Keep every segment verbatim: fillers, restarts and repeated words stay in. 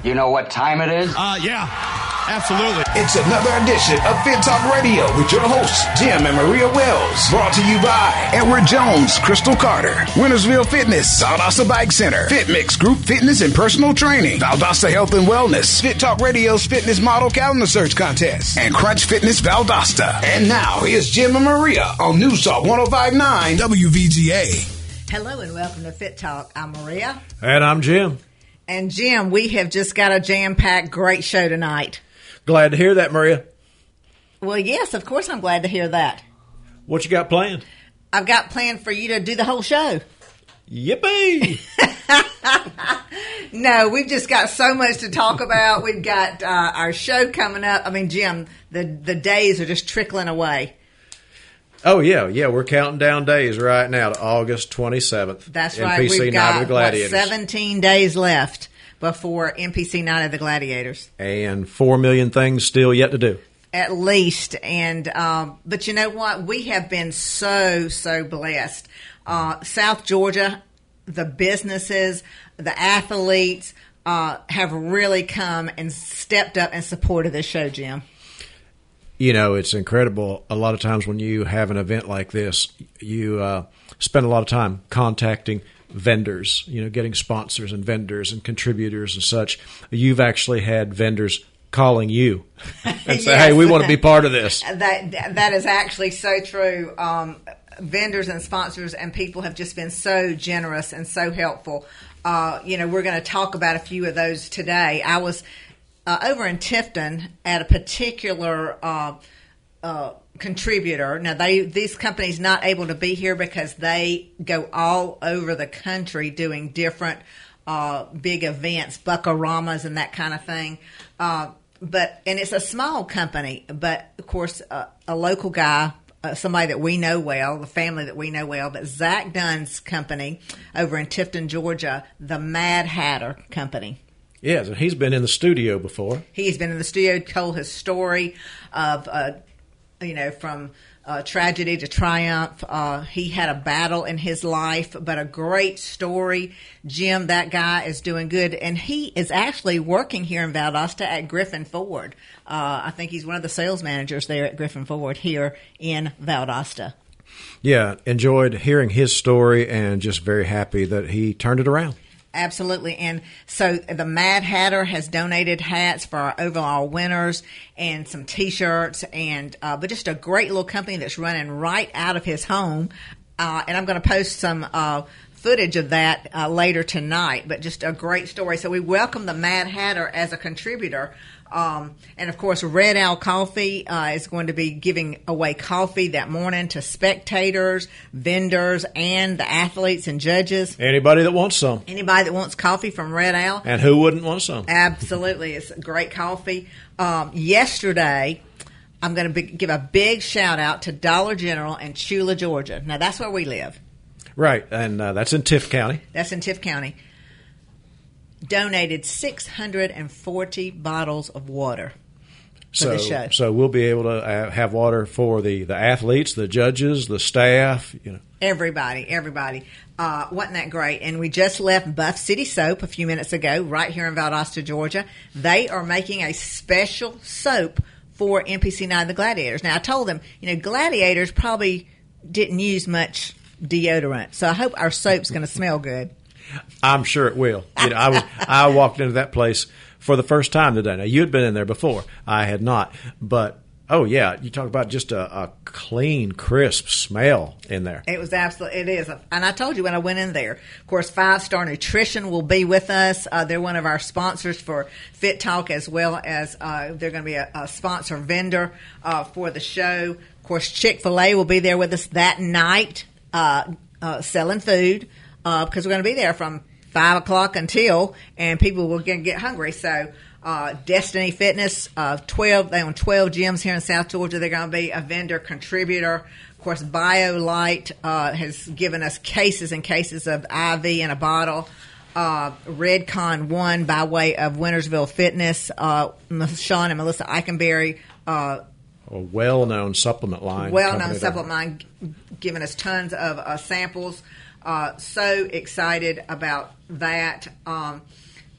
You know what time it is? Uh, yeah, absolutely. It's another edition of Fit Talk Radio with your hosts, Jim and Maria Wells. Brought to you by Edward Jones, Crystal Carter, Wintersville Fitness, Valdosta Bike Center, Fit Mix Group Fitness and Personal Training, Valdosta Health and Wellness, Fit Talk Radio's Fitness Model Calendar Search Contest, and Crunch Fitness Valdosta. And now, here's Jim and Maria on News Talk one oh five point nine W V G A. Hello and welcome to Fit Talk. I'm Maria. And I'm Jim. And Jim, we have just got a jam-packed great show tonight. Glad to hear that, Maria. Well, yes, of course I'm glad to hear that. What you got planned? I've got planned for you to do the whole show. Yippee! No, we've just got so much to talk about. We've got uh, our show coming up. I mean, Jim, the, the days are just trickling away. Oh, yeah. Yeah, we're counting down days right now to August twenty-seventh. That's N P C right. We've Night got, of the Gladiators. what, seventeen days left before N P C Night of the Gladiators. And four million things still yet to do. At least. And um, but you know what? We have been so, so blessed. Uh, South Georgia, the businesses, the athletes uh, have really come and stepped up and supported this show, Jim. You know, it's incredible. A lot of times when you have an event like this, you uh, spend a lot of time contacting vendors, you know, getting sponsors and vendors and contributors and such. You've actually had vendors calling you and say, Yes. hey, we want to be part of this. That That is actually so true. Um, vendors and sponsors and people have just been so generous and so helpful. Uh, you know, we're going to talk about a few of those today. I was uh, over in Tifton at a particular uh, uh, contributor. Now, they this company's not able to be here because they go all over the country doing different uh, big events, Buckaramas and that kind of thing. Uh, but and it's a small company, but of course, uh, a local guy. Uh, somebody that we know well, the family that we know well, but Zach Dunn's company over in Tifton, Georgia, the Mad Hatter Company. Yes, and he's been in the studio before. He's been in the studio, told his story of, uh, you know, from uh, tragedy to triumph. Uh, he had a battle in his life, but a great story. Jim, that guy is doing good, and he is actually working here in Valdosta at Griffin Ford. Uh, I think he's one of the sales managers there at Griffin Ford here in Valdosta. Yeah, enjoyed hearing his story and just very happy that he turned it around. Absolutely. And so the Mad Hatter has donated hats for our overall winners and some T-shirts, and uh, but just a great little company that's running right out of his home. Uh, and I'm going to post some uh, footage of that uh, later tonight, but just a great story. So we welcome the Mad Hatter as a contributor. Um, and, of course, Red Owl Coffee uh, is going to be giving away coffee that morning to spectators, vendors, and the athletes and judges. Anybody that wants some. Anybody that wants coffee from Red Owl. And who wouldn't want some? Absolutely. It's great coffee. Um, yesterday, I'm going to give a big shout-out to Dollar General in Chula, Georgia. Now, that's where we live. Right, and uh, that's in Tift County. That's in Tift County. Donated six hundred forty bottles of water for so, the show. So we'll be able to uh, have water for the, the athletes, the judges, the staff, you know. Everybody, everybody. Uh, wasn't that great? And we just left Buff City Soap a few minutes ago, right here in Valdosta, Georgia. They are making a special soap for N P C Night of the Gladiators. Now, I told them, you know, Gladiators probably didn't use much deodorant, so I hope our soap's going to smell good. I'm sure it will. You know, I was I walked into that place for the first time today. Now, you had been in there before. I had not. But, oh, yeah, you talk about just a, a clean, crisp smell in there. It was absolutely, it is. And I told you when I went in there, of course, Five Star Nutrition will be with us. Uh, they're one of our sponsors for Fit Talk, as well as uh, they're going to be a, a sponsor vendor uh, for the show. Of course, Chick-fil-A will be there with us that night uh, uh, selling food. Uh, because we're going to be there from five o'clock until, and people will get, get hungry. So, uh, Destiny Fitness, uh, twelve, they own twelve gyms here in South Georgia. They're going to be a vendor contributor. Of course, BioLite uh, has given us cases and cases of I V in a bottle. Uh, Redcon One by way of Wintersville Fitness. Uh, Sean and Melissa Eikenberry. Uh, a well-known supplement line. Well-known supplement line, giving us tons of uh, samples. Uh, so excited about that. Um,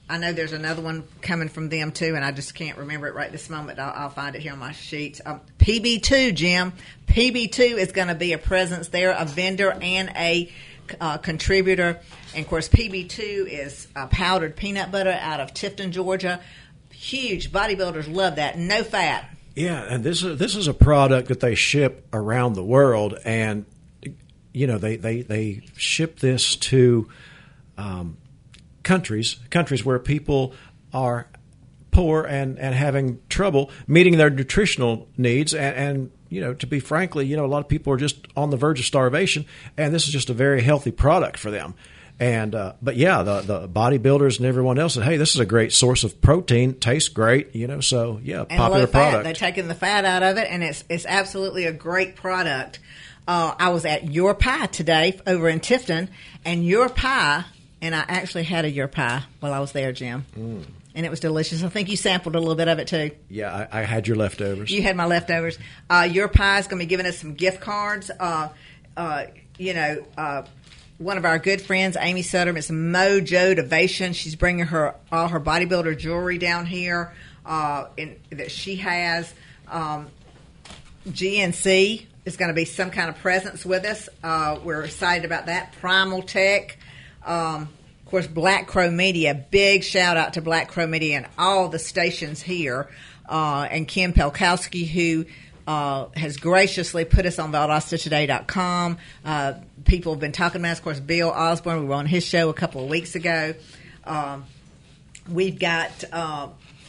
I know there's another one coming from them too, and I just can't remember it right this moment. I'll, I'll find it here on my sheets. Um, P B two, Jim. P B two is going to be a presence there, a vendor and a uh, contributor. And, of course, P B two is uh, powdered peanut butter out of Tifton, Georgia. Huge. Bodybuilders love that. No fat. Yeah, and this is this is a product that they ship around the world, and you know they they, they ship this to um, countries countries where people are poor and, and having trouble meeting their nutritional needs, and, and you know to be frankly, you know a lot of people are just on the verge of starvation, and this is just a very healthy product for them. And uh, but yeah, the the bodybuilders and everyone else said, hey, this is a great source of protein. Tastes great, you know. So yeah, and popular low fat. product. They're taking the fat out of it, and it's it's absolutely a great product. Uh, I was at Your Pie today over in Tifton, and Your Pie, and I actually had a Your Pie while I was there, Jim, mm. and it was delicious. I think you sampled a little bit of it too. Yeah, I, I had your leftovers. You had my leftovers. Uh, Your Pie is going to be giving us some gift cards. Uh, uh, you know. Uh, One of our good friends, Amy Sutter, Miss Mojo Devation. She's bringing her all her bodybuilder jewelry down here uh, in, that she has. Um, G N C is going to be some kind of presence with us. Uh, we're excited about that. Primal Tech. Um, of course, Black Crow Media. Big shout out to Black Crow Media and all the stations here. Uh, and Kim Pelkowski, who Uh, has graciously put us on Valdosta Today dot com. Uh, people have been talking about us. Of course, Bill Osborne, we were on his show a couple of weeks ago. Um, we've got uh,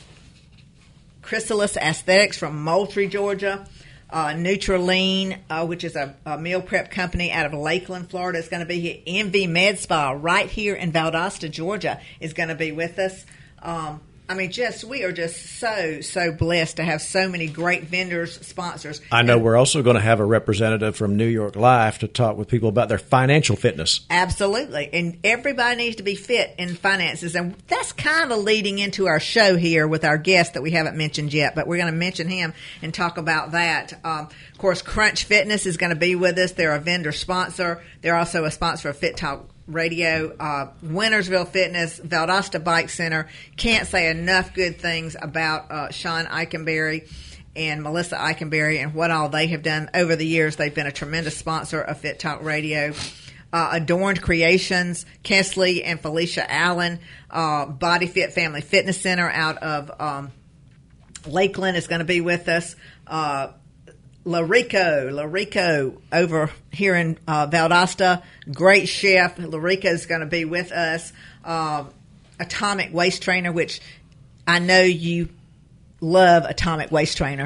Chrysalis Aesthetics from Moultrie, Georgia. Uh, Nutraline, uh, which is a, a meal prep company out of Lakeland, Florida, is going to be here. M V Med Spa right here in Valdosta, Georgia, is going to be with us. Um, I mean, just we are just so, so blessed to have so many great vendors, sponsors. I know we're also going to have a representative from New York Life to talk with people about their financial fitness. Absolutely. And everybody needs to be fit in finances. And that's kind of leading into our show here with our guest that we haven't mentioned yet, but we're going to mention him and talk about that. Um, of course, Crunch Fitness is going to be with us. They're a vendor sponsor. They're also a sponsor of Fit Talk Radio, uh, Wintersville Fitness, Valdosta Bike Center. Can't say enough good things about uh, Sean Eikenberry and Melissa Eikenberry and what all they have done over the years. They've been a tremendous sponsor of Fit Talk Radio. Uh, Adorned Creations, Kesley and Felicia Allen, uh, Body Fit Family Fitness Center out of um, Lakeland is going to be with us. Uh, Larico, Larico over here in uh, Valdosta, great chef. Larico is going to be with us. Uh, Atomic Waist Trainer, which I know you love. Atomic Waist Trainer.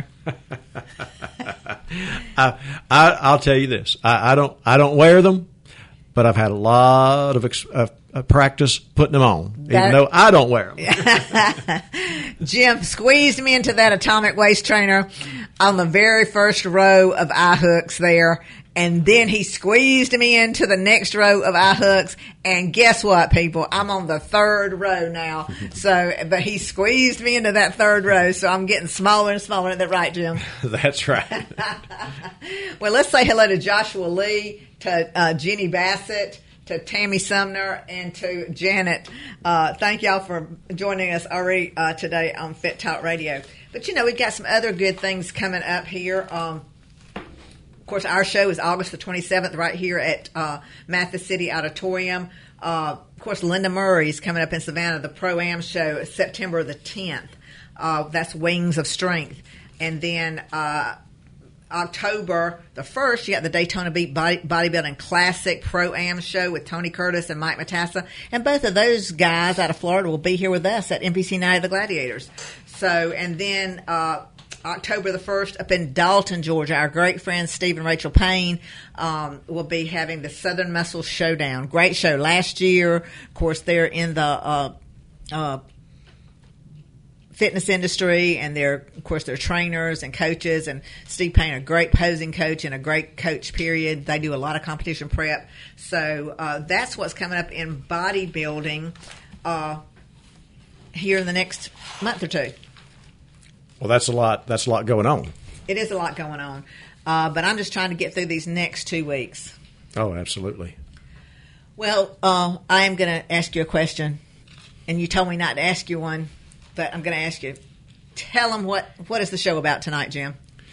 I, I, I'll tell you this: I, I don't, I don't wear them, but I've had a lot of ex, uh, uh, practice putting them on, that, even though I don't wear them. Jim squeezed me into that Atomic Waist Trainer on the very first row of eye hooks there, and then he squeezed me into the next row of eye hooks, and guess what, people? I'm on the third row now. So, but he squeezed me into that third row, so I'm getting smaller and smaller. Is that right, Jim? That's right. Well, let's say hello to Joshua Lee, to uh, Jenny Bassett, to Tammy Sumner, and to Janet. Uh, thank y'all for joining us already uh, today on Fit Talk Radio. But, you know, we've got some other good things coming up here. Um, of course, our show is August the twenty-seventh right here at uh, Mathis City Auditorium. Uh, of course, Linda Murray is coming up in Savannah, the Pro-Am show, September the tenth. Uh, that's Wings of Strength. And then uh, October the first, you got the Daytona Beat Body, Bodybuilding Classic Pro-Am show with Tony Curtis and Mike Matassa. And both of those guys out of Florida will be here with us at N P C Night of the Gladiators. So, and then uh, October the first up in Dalton, Georgia, our great friends Steve and Rachel Payne um, will be having the Southern Muscle Showdown. Great show last year. Of course, they're in the uh, uh, fitness industry, and they're, of course, they're trainers and coaches. And Steve Payne, a great posing coach and a great coach, period. They do a lot of competition prep. So uh, that's what's coming up in bodybuilding uh, here in the next month or two. Well, that's a lot. That's a lot going on. It is a lot going on, uh, but I'm just trying to get through these next two weeks. Oh, absolutely. Well, uh, I am going to ask you a question. and you told me not to ask you one, but I'm going to ask you. Tell them what, what is the show about tonight, Jim?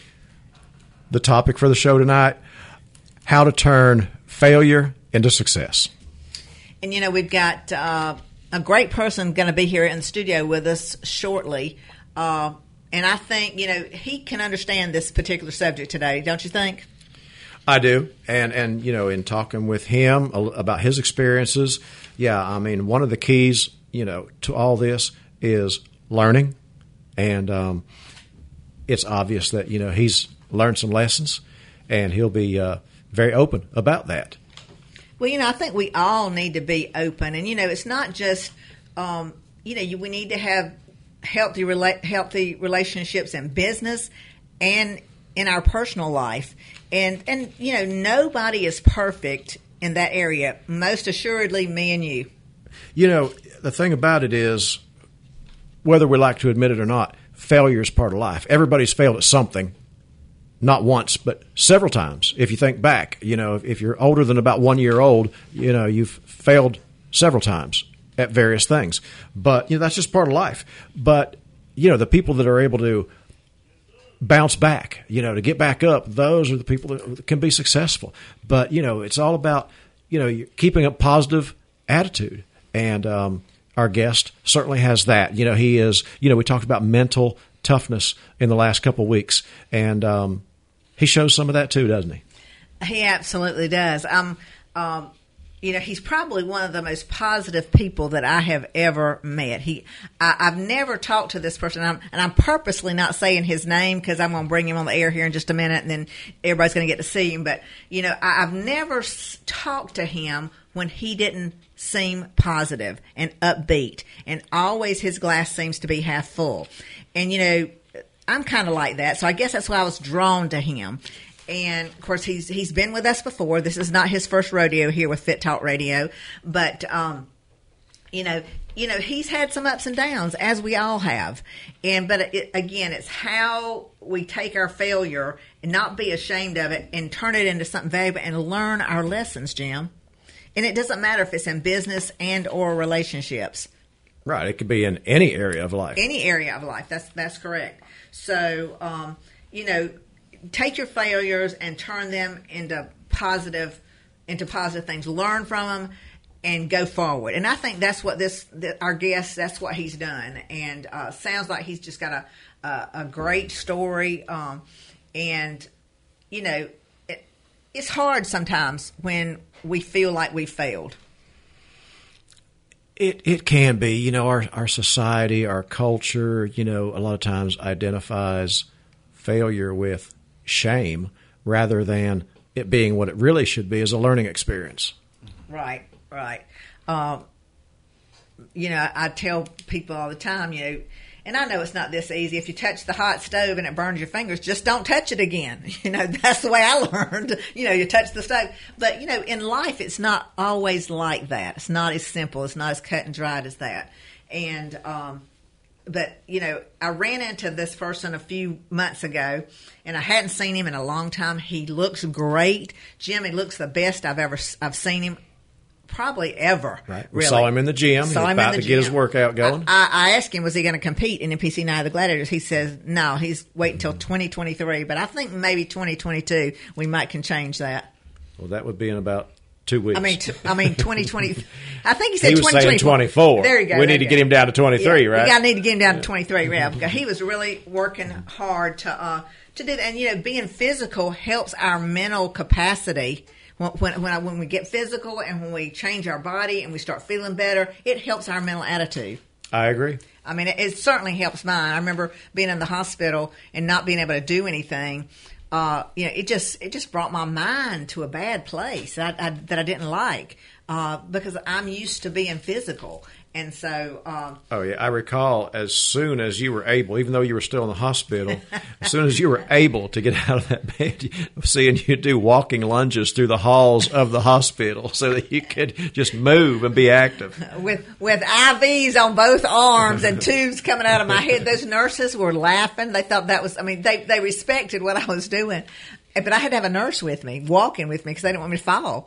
The topic for the show tonight, how to turn failure into success. And, you know, we've got uh, a great person going to be here in the studio with us shortly. Uh, and I think, you know, he can understand this particular subject today, don't you think? I do. And, and you know, in talking with him about his experiences, yeah, I mean, one of the keys, you know, to all this is learning. And um, it's obvious that, you know, he's learned some lessons, and he'll be uh, very open about that. Well, you know, I think we all need to be open. And, you know, it's not just, um, you know, you, we need to have healthy rela- healthy relationships in business and in our personal life. And, and, you know, nobody is perfect in that area. Most assuredly, me and you. You know, the thing about it is, whether we like to admit it or not, failure is part of life. Everybody's failed at something, not once, but several times. If you think back, you know, if you're older than about one year old, you know, you've failed several times at various things. But, you know, that's just part of life. But, you know, the people that are able to bounce back, you know, to get back up, those are the people that can be successful. But, you know, it's all about, you know, keeping a positive attitude. And, um, our guest certainly has that. You know, he is, you know, we talked about mental toughness in the last couple of weeks, and um, he shows some of that too, doesn't he? He absolutely does. Um, um, you know, he's probably one of the most positive people that I have ever met. He, I, I've never talked to this person, and I'm, and I'm purposely not saying his name because I'm going to bring him on the air here in just a minute, and then everybody's going to get to see him. But, you know, I, I've never s- talked to him when he didn't seem positive and upbeat, and always his glass seems to be half full. And, you know, I'm kind of like that, so I guess that's why I was drawn to him. And, of course, he's he's been with us before. This is not his first rodeo here with Fit Talk Radio. But, um, you know, you know, he's had some ups and downs, as we all have. And But, it, again, it's how we take our failure and not be ashamed of it and turn it into something valuable and learn our lessons, Jim. And it doesn't matter if it's in business and or relationships. Right. It could be in any area of life. Any area of life. That's that's correct. So, um, you know, take your failures and turn them into positive, into positive things. Learn from them and go forward. And I think that's what this, the, our guest, that's what he's done. And uh, sounds like he's just got a a, a great story. Um, and, you know, it, it's hard sometimes when we feel like we failed. It it can be. You know, our, our society, our culture, you know, a lot of times identifies failure with shame rather than it being what it really should be, as a learning experience. Right, right. Um, you know, I, I tell people all the time, you know, and I know it's not this easy. If you touch the hot stove and it burns your fingers, just don't touch it again. You know, that's the way I learned. You know, you touch the stove. But, you know, in life, it's not always like that. It's not as simple. It's not as cut and dried as that. And, um, but, you know, I ran into this person a few months ago, and I hadn't seen him in a long time. He looks great. Jim, he looks the best I've ever I've seen him. Probably ever. Right. We really. saw him in the gym. Saw He was him about in the to gym. get his workout going. I, I, I asked him, was he going to compete in N P C Night of the Gladiators? He says, no, he's waiting until twenty twenty-three. But I think maybe twenty twenty-two, we might can change that. Well, that would be in about two weeks. I mean, t- I mean, twenty twenty. I think he said he was saying twenty-four. There you go. We need to go. get him down to twenty-three, yeah, right? We got to need to get him down to twenty-three. Yeah, because he was really working hard to uh, to do that. And you know, being physical helps our mental capacity. When when when, I, when we get physical and when we change our body and we start feeling better, it helps our mental attitude. I agree. I mean, it, it certainly helps mine. I remember being in the hospital and not being able to do anything. Uh, you know, it just it just brought my mind to a bad place that I, I, that I didn't like uh, because I'm used to being physical. And so... Um, oh, yeah. I recall as soon as you were able, even though you were still in the hospital, as soon as you were able to get out of that bed, seeing you do walking lunges through the halls of the hospital so that you could just move and be active. With with I Vs on both arms and tubes coming out of my head. Those nurses were laughing. They thought that was... I mean, they, they respected what I was doing. But I had to have a nurse with me, walking with me, because they didn't want me to fall.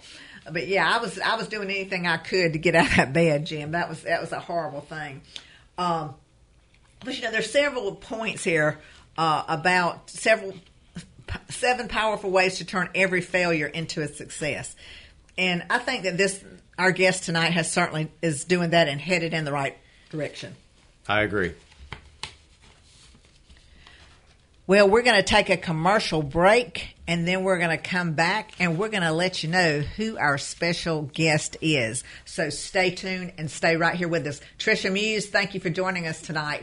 But yeah, I was I was doing anything I could to get out of that bed, Jim. That was that was a horrible thing. Um, but you know, there's several points here uh, about several seven powerful ways to turn every failure into a success. And I think that this our guest tonight has certainly is doing that and headed in the right direction. I agree. Well, we're going to take a commercial break, and then we're going to come back, and we're going to let you know who our special guest is. So stay tuned and stay right here with us. Tricia Muse, thank you for joining us tonight.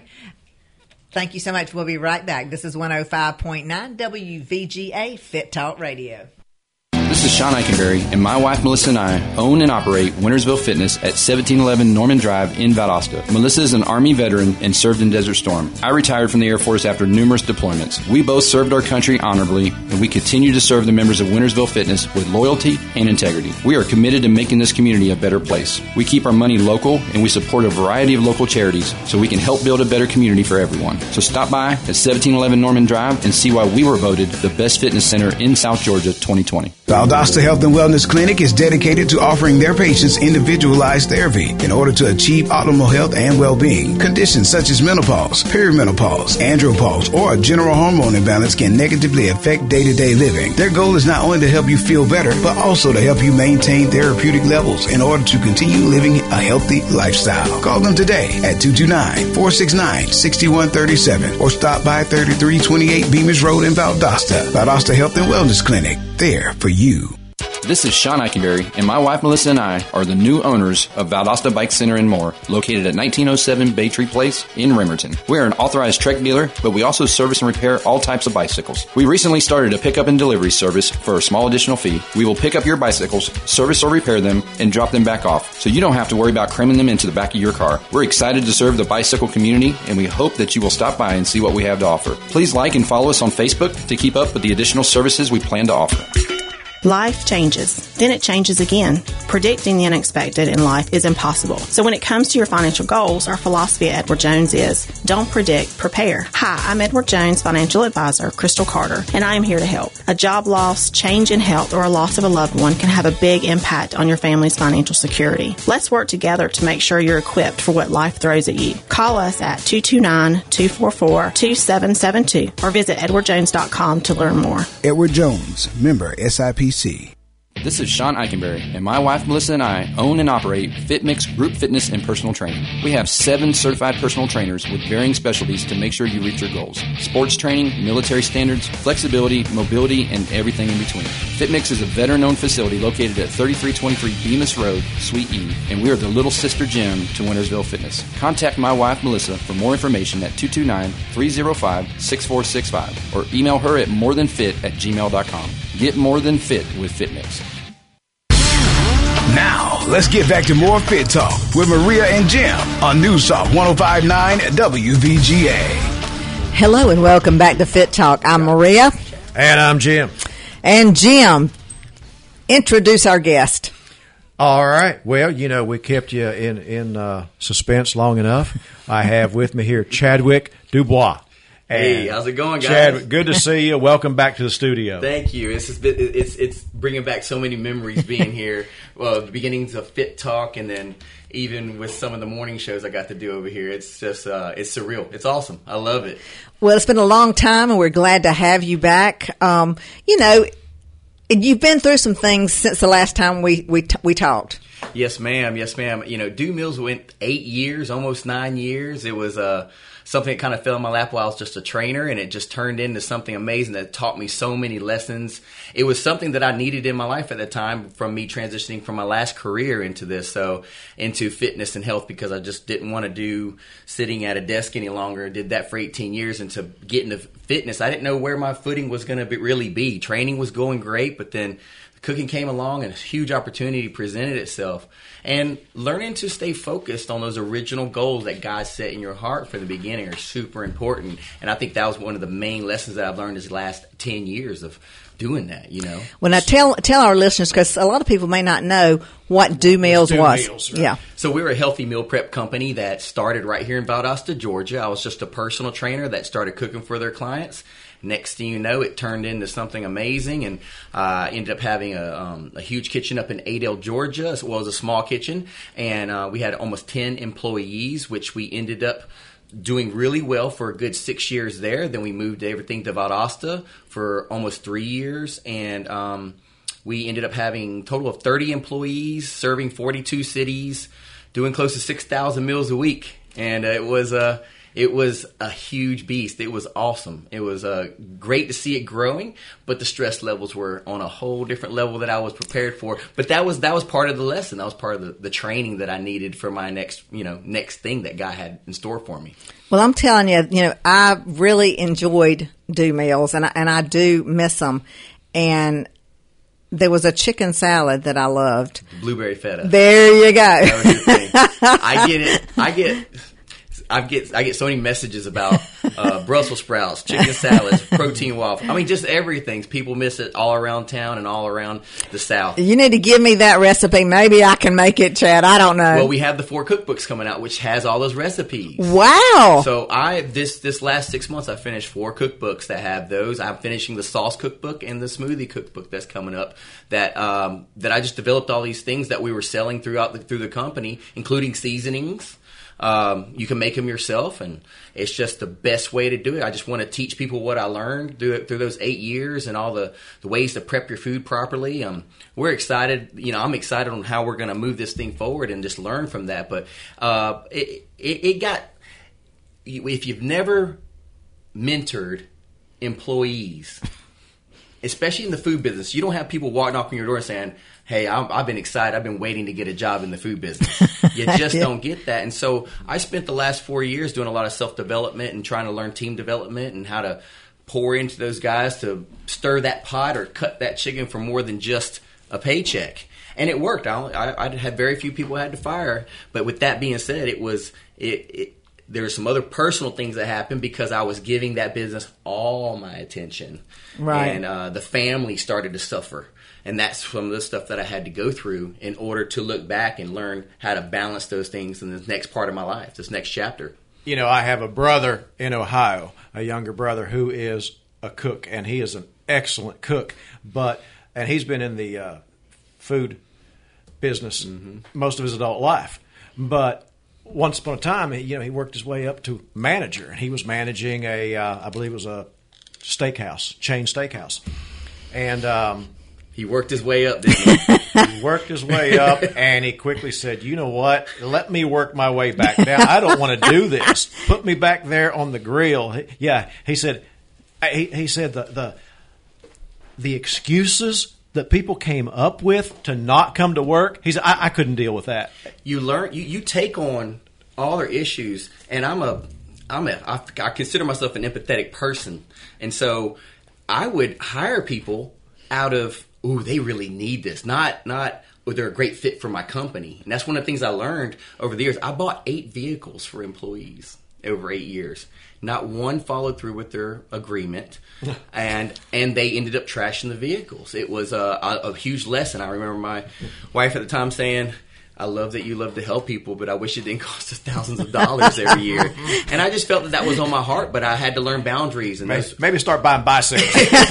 Thank you so much. We'll be right back. This is one oh five point nine W V G A Fit Talk Radio. This is Sean Eikenberry, and my wife Melissa and I own and operate Wintersville Fitness at seventeen eleven Norman Drive in Valdosta. Melissa is an Army veteran and served in Desert Storm. I retired from the Air Force after numerous deployments. We both served our country honorably, and we continue to serve the members of Wintersville Fitness with loyalty and integrity. We are committed to making this community a better place. We keep our money local, and we support a variety of local charities so we can help build a better community for everyone. So stop by at seventeen eleven Norman Drive and see why we were voted the best fitness center in South Georgia twenty twenty. Valdosta Health and Wellness Clinic is dedicated to offering their patients individualized therapy in order to achieve optimal health and well-being. Conditions such as menopause, perimenopause, andropause, or a general hormone imbalance can negatively affect day-to-day living. Their goal is not only to help you feel better, but also to help you maintain therapeutic levels in order to continue living a healthy lifestyle. Call them today at two two nine, four six nine, six one three seven or stop by thirty-three twenty-eight Bemis Road in Valdosta. Valdosta Health and Wellness Clinic, there for you. This is Sean Eikenberry, and my wife Melissa and I are the new owners of Valdosta Bike Center and More, located at nineteen oh seven Bay Tree Place in Remerton. We are an authorized Trek dealer, but we also service and repair all types of bicycles. We recently started a pickup and delivery service for a small additional fee. We will pick up your bicycles, service or repair them, and drop them back off, so you don't have to worry about cramming them into the back of your car. We're excited to serve the bicycle community, and we hope that you will stop by and see what we have to offer. Please like and follow us on Facebook to keep up with the additional services we plan to offer. Life changes, then it changes again. Predicting the unexpected in life is impossible. So when it comes to your financial goals, our philosophy at Edward Jones is, don't predict, prepare. Hi, I'm Edward Jones financial advisor, Crystal Carter, and I am here to help. A job loss, change in health, or a loss of a loved one can have a big impact on your family's financial security. Let's work together to make sure you're equipped for what life throws at you. Call us at two two nine, two four four, two seven seven two or visit edward jones dot com to learn more. Edward Jones, member S I P C. This is Sean Eikenberry, and my wife Melissa and I own and operate FitMix Group Fitness and Personal Training. We have seven certified personal trainers with varying specialties to make sure you reach your goals. Sports training, military standards, flexibility, mobility, and everything in between. FitMix is a veteran-owned facility located at thirty-three twenty-three Bemis Road, Suite E, and we are the little sister gym to Wintersville Fitness. Contact my wife Melissa for more information at two two nine, three oh five, six four six five or email her at morethanfit at gmail dot com. Get more than fit with FitMix. Now, let's get back to more Fit Talk with Maria and Jim on News Talk one oh five point nine W V G A. Hello and welcome back to Fit Talk. I'm Maria. And I'm Jim. And Jim, introduce our guest. All right. Well, you know, we kept you in, in uh, suspense long enough. I have with me here Chadwick Dubois. Hey, how's it going, guys? Chad, good to see you. Welcome back to the studio. Thank you. It's just been, it's it's bringing back so many memories being here. Well, the beginnings of Fit Talk, and then even with some of the morning shows I got to do over here. It's just uh, it's surreal. It's awesome. I love it. Well, it's been a long time, and we're glad to have you back. Um, you know, you've been through some things since the last time we we t- we talked. Yes, ma'am. Yes, ma'am. You know, Dew Mills went eight years, almost nine years. It was uh, something that kind of fell in my lap while I was just a trainer, and it just turned into something amazing that taught me so many lessons. It was something that I needed in my life at the time, from me transitioning from my last career into this, so into fitness and health, because I just didn't want to do sitting at a desk any longer. I did that for eighteen years, and to get into fitness, I didn't know where my footing was going to be, really be. Training was going great, but then cooking came along and a huge opportunity presented itself. And learning to stay focused on those original goals that God set in your heart from the beginning are super important. And I think that was one of the main lessons that I've learned this last ten years of doing that, you know. When I tell tell our listeners, because a lot of people may not know what Dew Mills Dew was. Mills, right? Yeah. So we were a healthy meal prep company that started right here in Valdosta, Georgia. I was just a personal trainer that started cooking for their clients. next thing you know, it turned into something amazing, and I uh, ended up having a, um, a huge kitchen up in Adel, Georgia, as well as a small kitchen, and uh, we had almost ten employees, which we ended up doing really well for a good six years there. Then we moved everything to Valdosta for almost three years, and um, we ended up having a total of thirty employees, serving forty-two cities, doing close to six thousand meals a week, and uh, it was a uh, It was a huge beast. It was awesome. It was uh, great to see it growing, but the stress levels were on a whole different level that I was prepared for. But that was that was part of the lesson. That was part of the, the training that I needed for my next, you know, next thing that God had in store for me. Well, I'm telling you, you know, I really enjoyed Do Meals, and I, and I do miss them. And there was a chicken salad that I loved. Blueberry feta. There you go. That was your thing. I get it. I get... I get I get so many messages about uh, Brussels sprouts, chicken salads, protein waffle. I mean, just everything. People miss it all around town and all around the South. You need to give me that recipe. Maybe I can make it, Chad. I don't know. Well, we have the four cookbooks coming out, which has all those recipes. Wow! So I this this last six months, I finished four cookbooks that have those. I'm finishing the sauce cookbook and the smoothie cookbook that's coming up. That um, that I just developed all these things that we were selling throughout the, through the company, including seasonings. Um, you can make them yourself, and it's just the best way to do it. I just want to teach people what I learned through, through those eight years and all the, the ways to prep your food properly. Um, we're excited. You know, I'm excited on how we're going to move this thing forward and just learn from that. But uh, it, it, it got, if you've never mentored employees, especially in the food business, you don't have people walking up on your door saying, hey, I'm, I've been excited. I've been waiting to get a job in the food business. You just yeah. don't get that. And so I spent the last four years doing a lot of self-development and trying to learn team development and how to pour into those guys to stir that pot or cut that chicken for more than just a paycheck. And it worked. I, only, I, I had very few people I had to fire. But with that being said, it was it, it there were some other personal things that happened because I was giving that business all my attention. Right. And uh, the family started to suffer. And that's some of the stuff that I had to go through in order to look back and learn how to balance those things in the next part of my life, this next chapter. You know, I have a brother in Ohio, a younger brother who is a cook, and he is an excellent cook. But and he's been in the uh, food business mm-hmm. most of his adult life. But once upon a time, you know, he worked his way up to manager, and he was managing a, uh, I believe it was a steakhouse, chain steakhouse, and. Um, He worked his way up, didn't he? He worked his way up, and he quickly said, you know what? Let me work my way back down. I don't want to do this. Put me back there on the grill. He, yeah, he said he, he said the, the the excuses that people came up with to not come to work, he said, I, I couldn't deal with that. You learn, you, you take on all their issues, and I'm a, I'm a, I, I consider myself an empathetic person, and so I would hire people out of, ooh, they really need this. Not, not, oh, they're a great fit for my company. And that's one of the things I learned over the years. I bought eight vehicles for employees over eight years. Not one followed through with their agreement, and and they ended up trashing the vehicles. It was a, a, a huge lesson. I remember my wife at the time saying, I love that you love to help people, but I wish it didn't cost us thousands of dollars every year. And I just felt that that was on my heart, but I had to learn boundaries. And maybe, those, maybe start buying bicycles.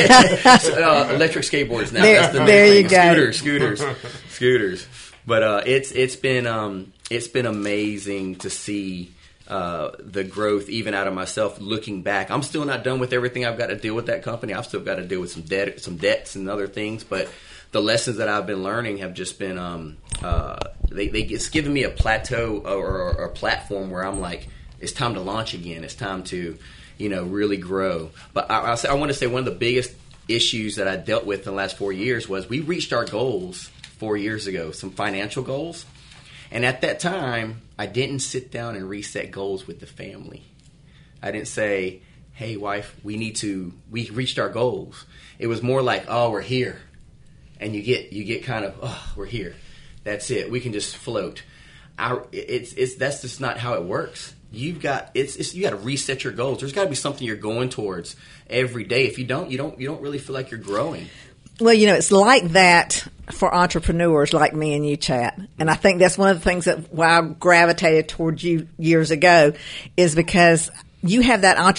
uh, electric skateboards now. There, That's the there new you thing. go. Scooters, scooters, scooters. But uh, it's it's been um, it's been amazing to see uh, the growth even out of myself. Looking back, I'm still not done with everything I've got to deal with that company. I've still got to deal with some debt, some debts, and other things, but. The lessons that I've been learning have just been, um, uh, they, they it's given me a plateau or, or, or a platform where I'm like, it's time to launch again. It's time to, you know, really grow. But I, I'll say, I want to say one of the biggest issues that I dealt with in the last four years was we reached our goals four years ago, some financial goals. And at that time, I didn't sit down and reset goals with the family. I didn't say, hey, wife, we need to, we reached our goals. It was more like, oh, we're here. And you get you get kind of, oh, we're here. That's it. We can just float. Our, it's it's that's just not how it works. You've got it's, it's you got to reset your goals. There's got to be something you're going towards every day. If you don't, you don't you don't really feel like you're growing. Well, you know, it's like that for entrepreneurs like me and you, Chat. And I think that's one of the things that why I gravitated towards you years ago is because you have that entrepreneur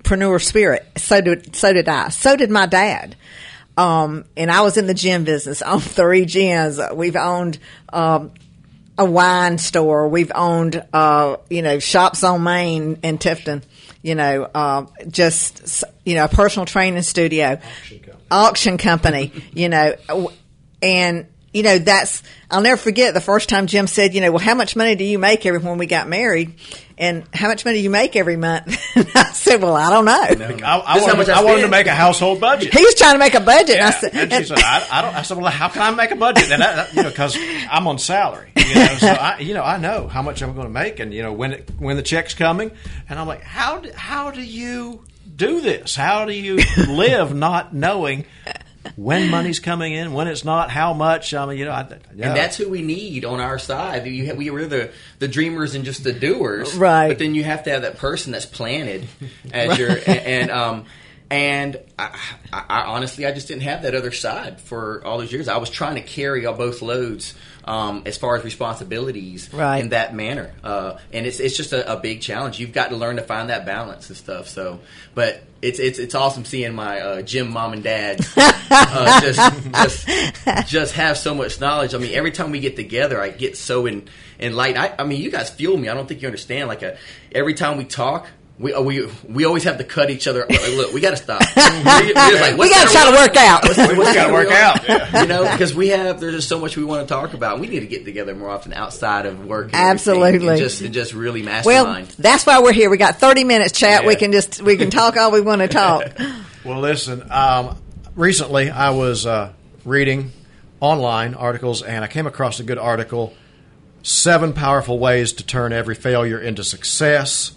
entrepreneur spirit. So did so did I. So did my dad. Um, and I was in the gym business. Owned three gyms. We've owned um, a wine store. We've owned uh, you know shops on Main in Tifton. You know, uh, just you know a personal training studio, auction company. Auction company you know, and. You know, that's, I'll never forget the first time Jim said, you know, well, how much money do you make every, when we got married? And how much money do you make every month? And I said, well, I don't know. No. I, I, wanted, I, I wanted to make a household budget. He was trying to make a budget. Yeah. And, I said, and she said, I, I don't, I said, well, how can I make a budget? And I, you know, cause I'm on salary, you know, so I, you know, I know how much I'm going to make and, you know, when it, when the check's coming and I'm like, how, do, how do you do this? How do you live not knowing when money's coming in, when it's not, how much? I mean, you know, I, yeah. And that's who we need on our side. You have, we were the, the dreamers and just the doers, right? But then you have to have that person that's planted as right. your and, and um and I, I, I honestly I just didn't have that other side for all those years. I was trying to carry all both loads um, as far as responsibilities right. in that manner, uh, and it's it's just a, a big challenge. You've got to learn to find that balance and stuff. So, but. It's it's it's awesome seeing my uh, gym mom and dad uh, just just just have so much knowledge. I mean, every time we get together, I get so in enlightened. I, I mean, you guys fuel me. I don't think you understand. Like a, every time we talk, we we we always have to cut each other. Like, look, we got to stop. we, like, we got to try to work out. What's, what's got to work out? Yeah. You know, because we have there's just so much we want to talk about. We need to get together more often outside of work. And absolutely, and just and just really mastermind. Well, that's why we're here. We got thirty minutes, chat. Yeah. We can just we can talk all we want to talk. Well, listen. Um, recently, I was uh, reading online articles, and I came across a good article: Seven Powerful Ways to Turn Every Failure into Success.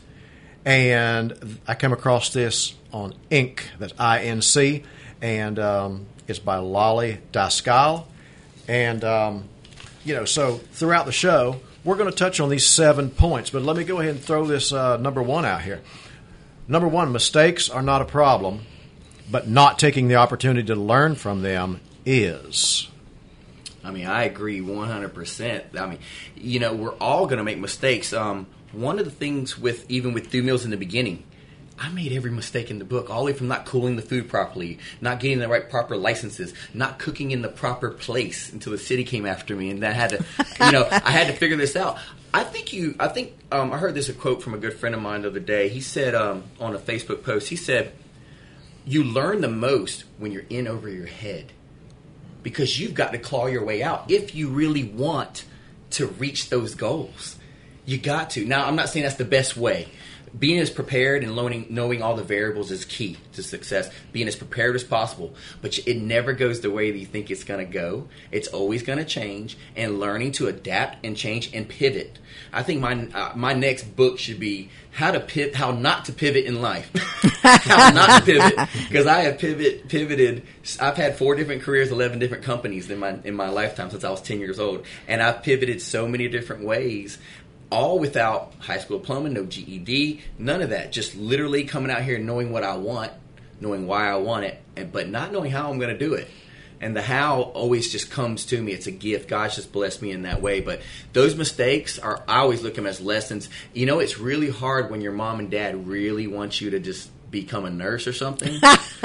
And I came across this on Inc, that's I N C, and um, it's by Lolly Daskal. And, um, you know, so throughout the show, we're going to touch on these seven points. But let me go ahead and throw this uh, number one out here. Number one, mistakes are not a problem, but not taking the opportunity to learn from them is. I mean, I agree one hundred percent. I mean, you know, we're all going to make mistakes. Um One of the things with even with Through Meals in the beginning, I made every mistake in the book, all the way from not cooling the food properly, not getting the right proper licenses, not cooking in the proper place until the city came after me, and I had to, you know, I had to figure this out. I think you, I think um, I heard this a quote from a good friend of mine the other day. He said um, on a Facebook post, he said, "You learn the most when you're in over your head, because you've got to claw your way out if you really want to reach those goals." You got to. Now, I'm not saying that's the best way. Being as prepared and learning, knowing all the variables is key to success. Being as prepared as possible. But it never goes the way that you think it's going to go. It's always going to change. And learning to adapt and change and pivot. I think my uh, my next book should be how to pivot, how not to pivot in life. How not to pivot. Because I have pivot, pivoted. I've had four different careers, eleven different companies in my in my lifetime since I was ten years old. And I've pivoted so many different ways. All without high school diploma, no G E D, none of that. Just literally coming out here knowing what I want, knowing why I want it, and, but not knowing how I'm going to do it. And the how always just comes to me. It's a gift. God's just blessed me in that way. But those mistakes, are I always look at them as lessons. You know, it's really hard when your mom and dad really want you to just become a nurse or something.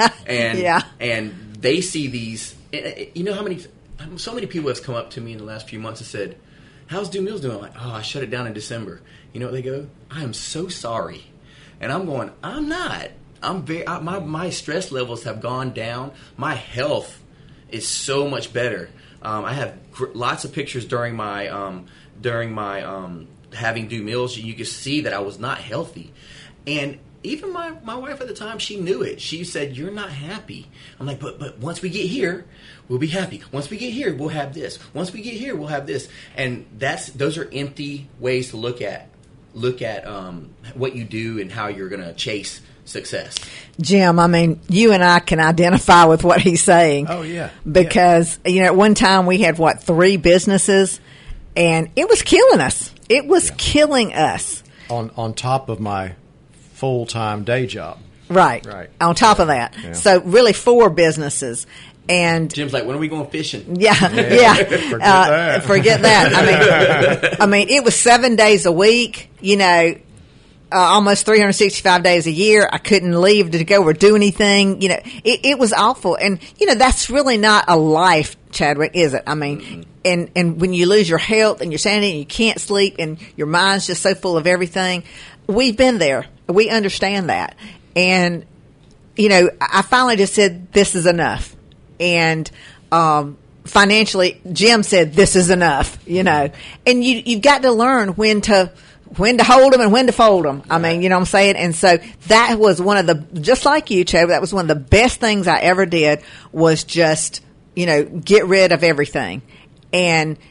and yeah. and they see these, you know how many, so many people have come up to me in the last few months and said, "How's Do Meals doing?" I'm like, "Oh, I shut it down in December." You know what they go? "I am so sorry." And I'm going, I'm not. I'm very, I, my, my stress levels have gone down. My health is so much better. Um, I have gr- lots of pictures during my, um, during my um, having Do Meals. You can see that I was not healthy. And even my, my wife at the time, she knew it. She said, "You're not happy." I'm like, but but once we get here, we'll be happy. Once we get here, we'll have this. Once we get here, we'll have this. And that's those are empty ways to look at look at um, what you do and how you're going to chase success. Jim, I mean, you and I can identify with what he's saying. Oh, yeah. Because, yeah. you know, at one time we had, what, three businesses, and it was killing us. It was yeah. killing us. On on top of my full-time day job. Right. Right. On top of that. Yeah. So really four businesses. And Jim's like, "When are we going fishing?" Yeah, yeah. yeah. Forget uh, that. Forget that. I mean, I mean, it was seven days a week. You know, uh, almost three hundred sixty-five days a year. I couldn't leave to go or do anything. You know, it, it was awful. And, you know, that's really not a life, Chadwick, is it? I mean, mm-hmm. and, and when you lose your health and your sanity and you can't sleep and your mind's just so full of everything, we've been there. We understand that. And, you know, I finally just said, this is enough. And, um, financially, Jim said, this is enough, you know, and you, you've got to learn when to, when to hold them and when to fold them. I mean, you know what I'm saying? And so that was one of the, just like you, Chad, that was one of the best things I ever did was just, you know, get rid of everything. And,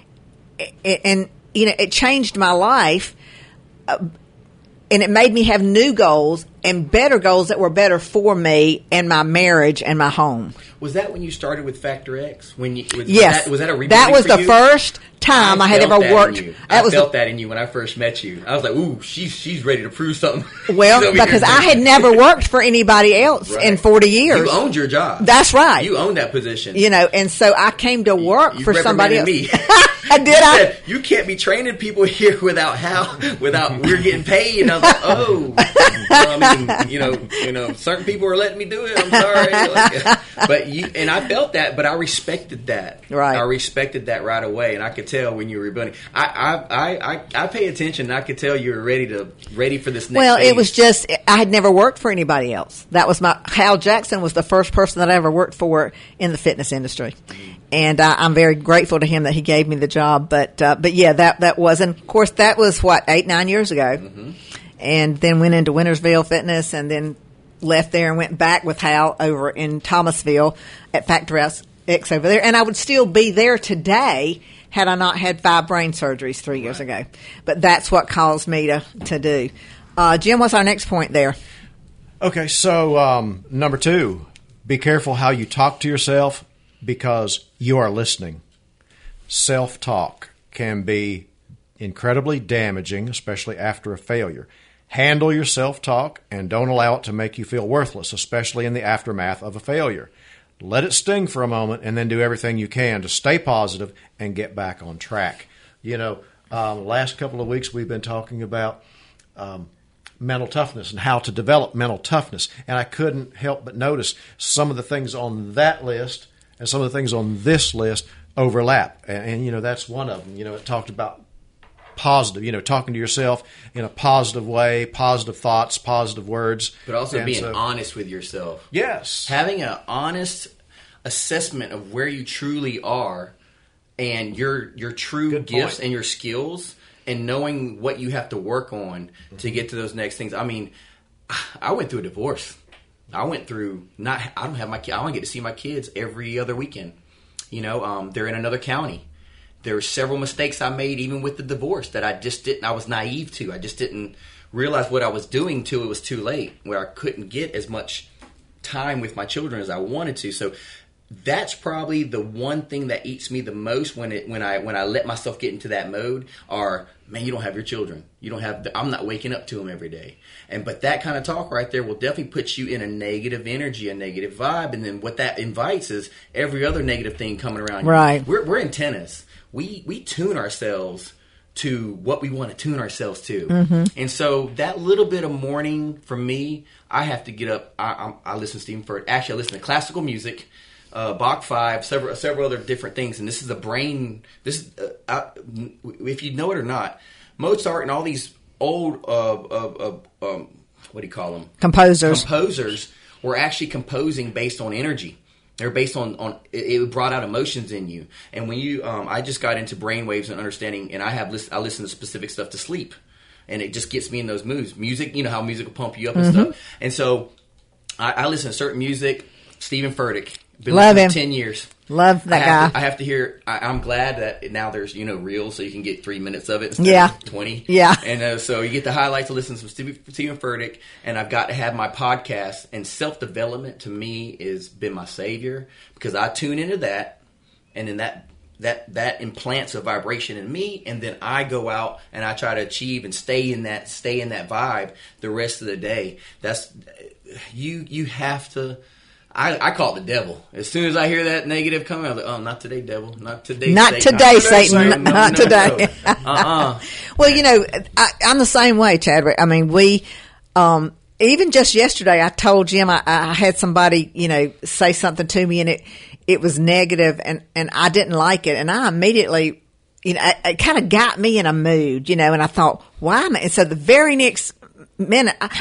and, you know, it changed my life. Uh, And it made me have new goals and better goals that were better for me and my marriage and my home. Was that when you started with Factor X? When you was, yes, was that, was that a rebranding that was for the you? first time I, I had ever worked. That I was felt the, that in you when I first met you. I was like, "Ooh, she's she's ready to prove something." Well, because I had never worked for anybody else right. in forty years. You owned your job. That's right. You owned that position. You know, and so I came to work you, you for somebody else. Me. I did. You I said, you can't be training people here without how without we're getting paid. And I was like, oh, well, I mean, you know, you know, certain people are letting me do it. I'm sorry, like, but you and I felt that, but I respected that. Right. I respected that right away, and I could tell when you were rebuilding. I I I I, I pay attention. And I could tell you were ready to ready for this next. Well, phase. it was just I had never worked for anybody else. That was my Hal Jackson was the first person that I ever worked for in the fitness industry. And uh, I'm very grateful to him that he gave me the job. But uh, but yeah, that that was, and of course that was what eight nine years ago, mm-hmm. and then went into Wintersville Fitness, and then left there and went back with Hal over in Thomasville at Factor X over there, and I would still be there today had I not had five brain surgeries three years right. ago. But that's what caused me to to do. Uh, Jim, what's our next point there? Okay, so um, number two, be careful how you talk to yourself, because you are listening. Self-talk can be incredibly damaging, especially after a failure. Handle your self-talk and don't allow it to make you feel worthless, especially in the aftermath of a failure. Let it sting for a moment and then do everything you can to stay positive and get back on track. You know, uh, the last couple of weeks we've been talking about um, mental toughness and how to develop mental toughness. And I couldn't help but notice some of the things on that list and some of the things on this list overlap. And, and, you know, that's one of them. You know, it talked about positive, you know, talking to yourself in a positive way, positive thoughts, positive words. But also and being so, honest with yourself. Yes. Having an honest assessment of where you truly are and your your true Good gifts point. and your skills, and knowing what you have to work on mm-hmm. to get to those next things. I mean, I went through a divorce. I went through not. I don't have my. I don't get to see my kids every other weekend. You know, um, they're in another county. There were several mistakes I made, even with the divorce, that I just didn't. I was naive to. I just didn't realize what I was doing till it was too late, where I couldn't get as much time with my children as I wanted to. So that's probably the one thing that eats me the most when it when I when I let myself get into that mode. Are, man, you don't have your children. You don't have. The, I'm not waking up to them every day. And but that kind of talk right there will definitely put you in a negative energy, a negative vibe, and then what that invites is every other negative thing coming around. Right. You. We're we're in tennis. We we tune ourselves to what we want to tune ourselves to, mm-hmm. and so that little bit of morning for me, I have to get up. I, I, I listen to Stephen Furtick. Actually, I listen to classical music. Uh, Bach five, several several other different things, and this is a brain. This is uh, I, if you know it or not, Mozart and all these old uh, uh, uh, um, what do you call them? Composers. Composers were actually composing based on energy. They're based on, on it, it brought out emotions in you, and when you, um, I just got into brainwaves and understanding, and I have list, I listen to specific stuff to sleep, and it just gets me in those moods. Music, you know how music will pump you up and mm-hmm. stuff, and so I, I listen to certain music. Stephen Furtick. Been Love him. ten years. Love that I guy. To, I have to hear. I, I'm glad that now there's you know reels, so you can get three minutes of it instead yeah. of twenty. Yeah. And uh, so you get the highlights to listen to some Stephen, Stephen Furtick, and I've got to have my podcast. And self development to me has been my savior, because I tune into that, and then that that that implants a vibration in me, and then I go out and I try to achieve and stay in that stay in that vibe the rest of the day. That's you. You have to. I, I call it the devil. As soon as I hear that negative coming, I'm like, oh, not today, devil. Not today, Not Satan. today, not Satan. Satan. No, Not no, today. No. Uh-uh. Well, you know, I, I'm the same way, Chadwick. I mean, we, um, even just yesterday, I told Jim I, I had somebody, you know, say something to me, and it it was negative, and, and I didn't like it, and I immediately, you know, it, it kind of got me in a mood, you know, and I thought, why am I? And so the very next minute, I,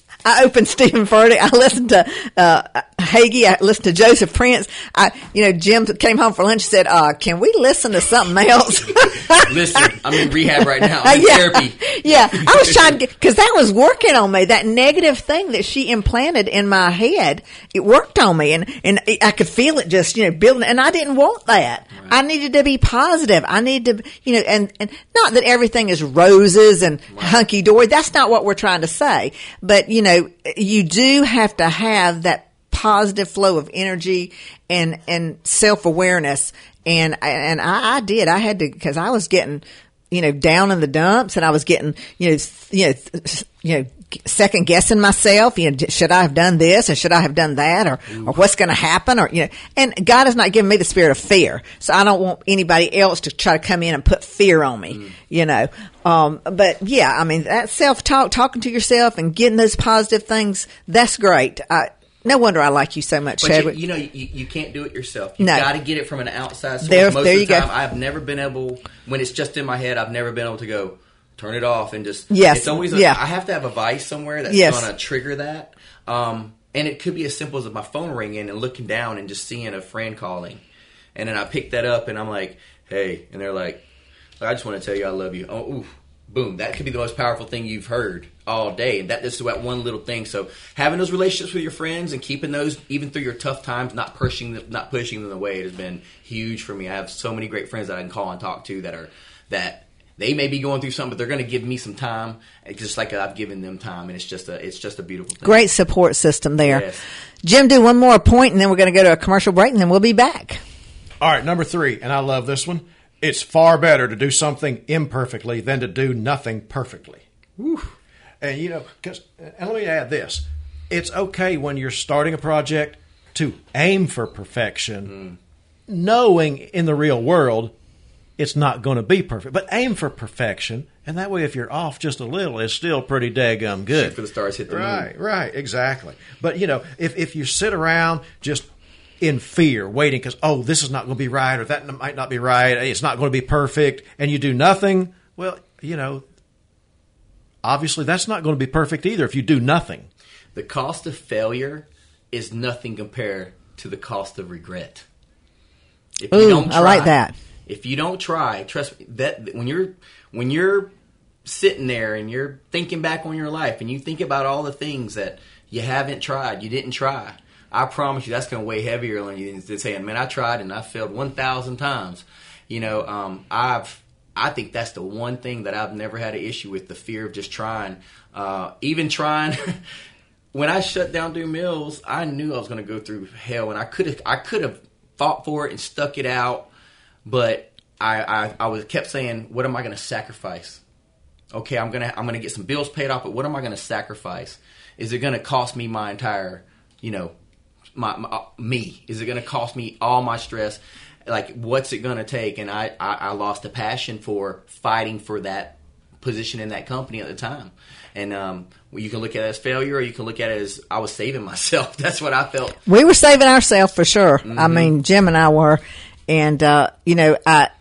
I opened Stephen Furtick. I listened to uh, Hagee. I listened to Joseph Prince. I, you know, Jim came home for lunch and said, uh, "Can we listen to something else?" Listen, I'm in rehab right now. I'm in yeah. therapy. Yeah, I was trying to get, because that was working on me. That negative thing that she implanted in my head, it worked on me, and and I could feel it just, you know, building. And I didn't want that. Right. I needed to be positive. I needed to, you know, and and not that everything is roses and right. hunky dory. That's not what we're trying to say. But you know, you do have to have that positive flow of energy and and self awareness. And and I, I did. I had to, because I was getting, you know, down in the dumps, and I was getting, you know, you know, you know, second guessing myself. You know, should I have done this, or should I have done that, or, or what's going to happen, or you know. And God has not given me the spirit of fear, so I don't want anybody else to try to come in and put fear on me. Mm. You know, um, but yeah, I mean, that self talk, talking to yourself, and getting those positive things, that's great. I, No wonder I like you so much, but Chadwick. You, you know, you, you can't do it yourself. You've no. got to get it from an outside source. There, Most there of you the time, go. I've never been able, when it's just in my head, I've never been able to go, turn it off and just, yes. it's always, a, yeah. I have to have a vice somewhere that's yes. going to trigger that. Um, and it could be as simple as my phone ringing and looking down and just seeing a friend calling. And then I pick that up and I'm like, hey, and they're like, I just want to tell you I love you. Oh, oof. Boom, that could be the most powerful thing you've heard all day. And that this is about one little thing. So having those relationships with your friends and keeping those even through your tough times, not pushing them, not pushing them away, it has been huge for me. I have so many great friends that I can call and talk to that are that they may be going through something, but they're going to give me some time, just like I've given them time. And it's just a it's just a beautiful thing. Great support system there. Yes. Jim, do one more point, and then we're going to go to a commercial break, and then we'll be back. All right, number three, and I love this one. It's far better to do something imperfectly than to do nothing perfectly. Whew. And, you know, cause, and let me add this. It's okay when you're starting a project to aim for perfection, mm. knowing in the real world it's not going to be perfect. But aim for perfection, and that way if you're off just a little, it's still pretty daggum good. Shoot for the stars, hit the moon. Right, right, exactly. But, you know, if, if you sit around just in fear, waiting because, oh, this is not going to be right, or that might not be right, it's not going to be perfect, and you do nothing, well, you know, obviously that's not going to be perfect either if you do nothing. The cost of failure is nothing compared to the cost of regret. If Ooh, you don't try, I like that. If you don't try, trust me, that when you're when you're sitting there and you're thinking back on your life and you think about all the things that you haven't tried, you didn't try, I promise you that's going to weigh heavier on you than saying, man, I tried and I failed one thousand times. You know, um, I've, I think that's the one thing that I've never had an issue with, the fear of just trying. Uh, even trying, when I shut down Do Mills, I knew I was going to go through hell, and I could have, I could have fought for it and stuck it out, but I, I, I was kept saying, what am I going to sacrifice? Okay, I'm gonna, I'm gonna get some bills paid off, but what am I going to sacrifice? Is it going to cost me my entire, you know, My, my me? Is it going to cost me all my stress? Like, what's it going to take? And I, I, I lost a passion for fighting for that position in that company at the time. And um, you can look at it as failure, or you can look at it as I was saving myself. That's what I felt. We were saving ourselves for sure. Mm-hmm. I mean, Jim and I were, and uh, you know, I.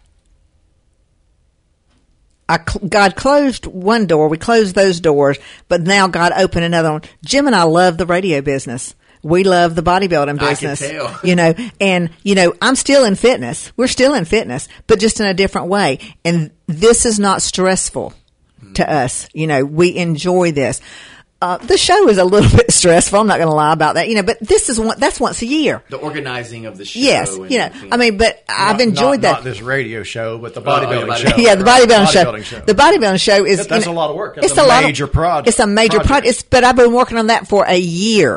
I, God closed one door. We closed those doors, but now God opened another one. Jim and I love the radio business. We love the bodybuilding business, I can tell. you know, and, you know, I'm still in fitness. We're still in fitness, but just in a different way. And this is not stressful mm. to us. You know, we enjoy this. Uh, the show is a little bit stressful. I'm not going to lie about that, you know, but this is one, that's once a year. The organizing of the show. Yes. And you know, everything. I mean, but Not, I've enjoyed not, that. Not this radio show, but the Oh, bodybuilding yeah, show. Yeah, the right? bodybuilding, show. bodybuilding show. The bodybuilding show is. That- that's you know, a lot of work. That's it's a a lot major of, project- It's a major project. project. It's, but I've been working on that for a year.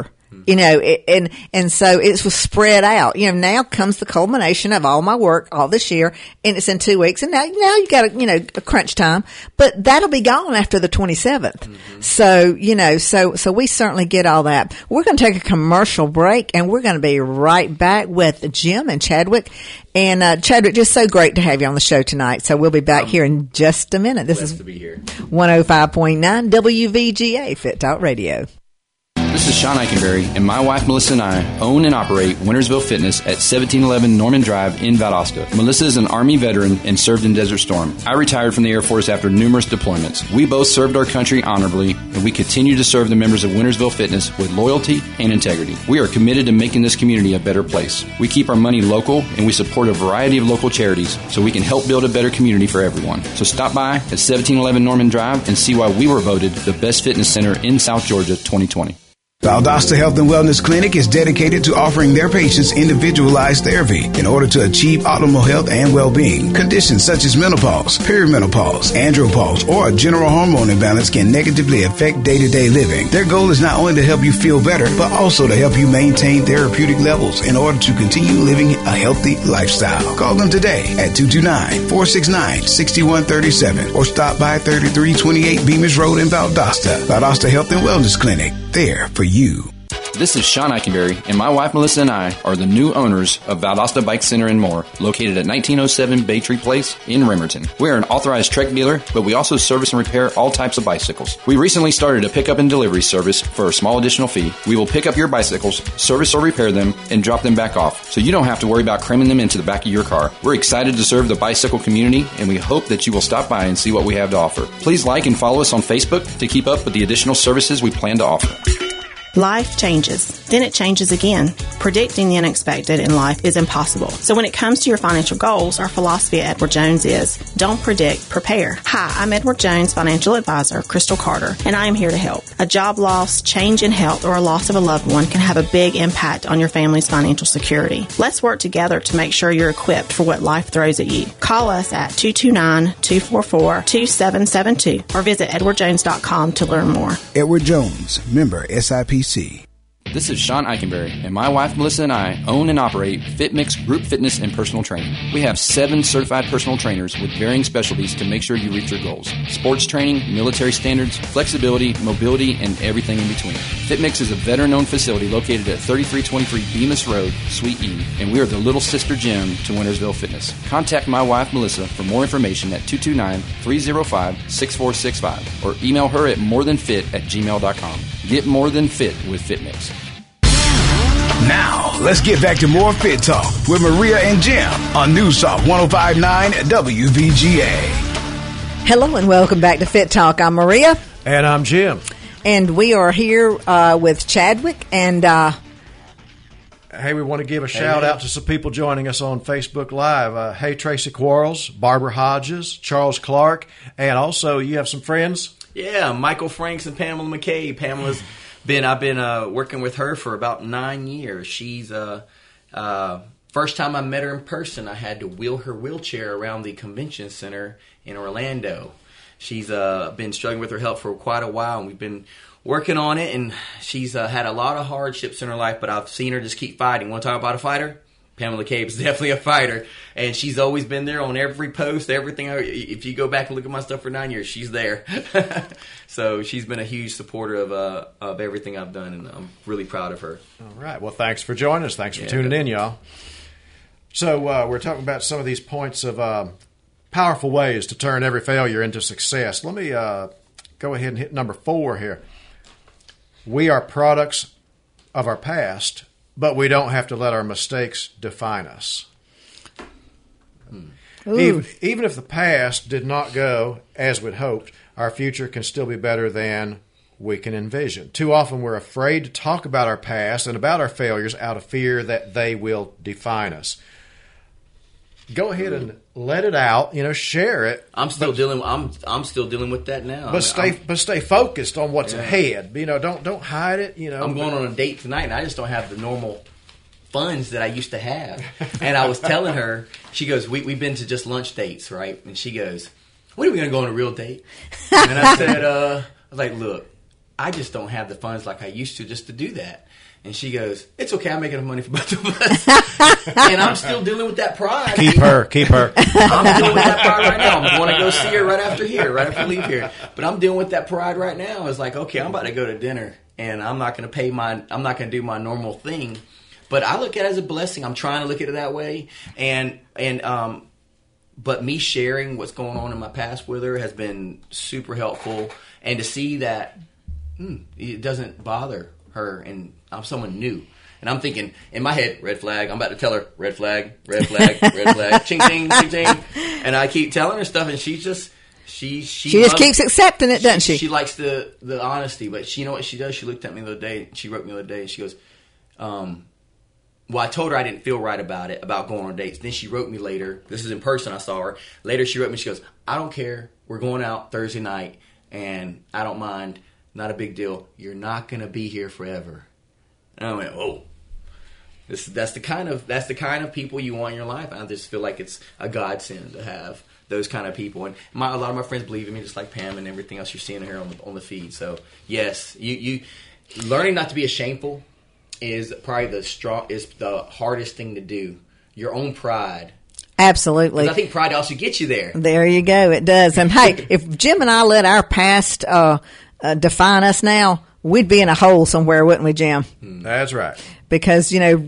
You know, it, and and so it was spread out. You know, now comes the culmination of all my work all this year, and it's in two weeks. And now, now you got a, you know a crunch time, but that'll be gone after the twenty-seventh. Mm-hmm. So you know, so so we certainly get all that. We're going to take a commercial break, and we're going to be right back with Jim and Chadwick. And uh, Chadwick, just so great to have you on the show tonight. So we'll be back um, here in just a minute. This is to be here. one oh five point nine W V G A Fit Talk Radio. This is Sean Eikenberry, and my wife Melissa and I own and operate Wintersville Fitness at seventeen eleven Norman Drive in Valdosta. Melissa is an Army veteran and served in Desert Storm. I retired from the Air Force after numerous deployments. We both served our country honorably, and we continue to serve the members of Wintersville Fitness with loyalty and integrity. We are committed to making this community a better place. We keep our money local, and we support a variety of local charities so we can help build a better community for everyone. So stop by at seventeen eleven Norman Drive and see why we were voted the best fitness center in South Georgia twenty twenty. Valdosta Health and Wellness Clinic is dedicated to offering their patients individualized therapy in order to achieve optimal health and well-being. Conditions such as menopause, perimenopause, andropause, or a general hormone imbalance can negatively affect day-to-day living. Their goal is not only to help you feel better, but also to help you maintain therapeutic levels in order to continue living a healthy lifestyle. Call them today at two two nine, four six nine, six one three seven or stop by thirty-three twenty-eight Bemis Road in Valdosta. Valdosta Health and Wellness Clinic, there for you. You. This is Sean Eikenberry, and my wife Melissa and I are the new owners of Valdosta Bike Center and More, located at nineteen oh seven Baytree Place in Remerton. We are an authorized Trek dealer, but we also service and repair all types of bicycles. We recently started a pickup and delivery service for a small additional fee. We will pick up your bicycles, service or repair them, and drop them back off, so you don't have to worry about cramming them into the back of your car. We're excited to serve the bicycle community, and we hope that you will stop by and see what we have to offer. Please like and follow us on Facebook to keep up with the additional services we plan to offer. Life changes, then it changes again. Predicting the unexpected in life is impossible. So when it comes to your financial goals, our philosophy at Edward Jones is, don't predict, prepare. Hi, I'm Edward Jones financial advisor, Crystal Carter, and I am here to help. A job loss, change in health, or a loss of a loved one can have a big impact on your family's financial security. Let's work together to make sure you're equipped for what life throws at you. Call us at two two nine, two four four, two seven seven two or visit edward jones dot com to learn more. Edward Jones, member S I P C. This is Sean Eikenberry, and my wife Melissa and I own and operate FitMix Group Fitness and Personal Training. We have seven certified personal trainers with varying specialties to make sure you reach your goals. Sports training, military standards, flexibility, mobility, and everything in between. FitMix is a veteran-owned facility located at thirty-three twenty-three Bemis Road, Suite E, and we are the little sister gym to Wintersville Fitness. Contact my wife Melissa for more information at two two nine, three oh five, six four six five or email her at morethanfit at gmail dot com. Get more than fit with FitMix. Now, let's get back to more Fit Talk with Maria and Jim on News Talk one oh five point nine W V G A. Hello and welcome back to Fit Talk. I'm Maria. And I'm Jim. And we are here uh, with Chadwick and... Uh, Hey, we want to give a shout out to some people joining us on Facebook Live. Uh, hey, Tracy Quarles, Barbara Hodges, Charles Clark, and also you have some friends. Yeah, Michael Franks and Pamela McKay. Pamela's been I've been uh, working with her for about nine years. She's uh, uh, first time I met her in person, I had to wheel her wheelchair around the convention center in Orlando. She's uh, been struggling with her health for quite a while, and we've been working on it, and she's uh, had a lot of hardships in her life, but I've seen her just keep fighting. Want to talk about a fighter? Pamela McCabe is definitely a fighter, and she's always been there on every post, everything. If you go back and look at my stuff for nine years, she's there. So she's been a huge supporter of uh, of everything I've done, and I'm really proud of her. All right. Well, thanks for joining us. Thanks for yeah, tuning definitely. in, y'all. So uh, we're talking about some of these points of uh, powerful ways to turn every failure into success. Let me uh, go ahead and hit number four here. We are products of our past, but we don't have to let our mistakes define us. Even, even if the past did not go as we'd hoped, our future can still be better than we can envision. Too often we're afraid to talk about our past and about our failures out of fear that they will define us. Go ahead and let it out. You know, share it. I'm still but, dealing. I'm I'm still dealing with that now. But I mean, stay I'm, but stay focused on what's yeah. ahead. You know, don't don't hide it. You know, I'm going on a date tonight, and I just don't have the normal funds that I used to have. And I was telling her, she goes, we we've been to just lunch dates, right? And she goes, when are we going to go on a real date? And I said, uh, I was like, look, I just don't have the funds like I used to just to do that. And she goes, it's okay, I make enough money for both of us. And I'm still dealing with that pride. Keep her, keep her. I'm dealing with that pride right now. I'm going to go see her right after here, right after we leave here. But I'm dealing with that pride right now. It's like, okay, I'm about to go to dinner, and I'm not going to pay my, I'm not going to do my normal thing. But I look at it as a blessing. I'm trying to look at it that way. And, and, um, but me sharing what's going on in my past with her has been super helpful. And to see that hmm, it doesn't bother her, and I'm someone new. And I'm thinking, in my head, red flag. I'm about to tell her, red flag, red flag, red flag, ching, ching, ching, ching. And I keep telling her stuff, and she just, she, she, She just loves, keeps accepting it, doesn't she? She likes the, the honesty, but she, you know what she does? She looked at me the other day, she wrote me the other day, and she goes, um, well, I told her I didn't feel right about it, about going on dates. Then she wrote me later. This is in person, I saw her. Later she wrote me, she goes, I don't care. We're going out Thursday night, and I don't mind. Not a big deal. You're not going to be here forever. And I went, oh. This, that's the kind of that's the kind of people you want in your life. I just feel like it's a godsend to have those kind of people. And my, a lot of my friends believe in me, just like Pam and everything else you're seeing here on the, on the feed. So, yes, you, you learning not to be shameful is probably the strong is the hardest thing to do. Your own pride. Absolutely. I think pride also gets you there. There you go. It does. And hey, if Jim and I let our past uh, uh, define us now, we'd be in a hole somewhere, wouldn't we, Jim? That's right. Because, you know,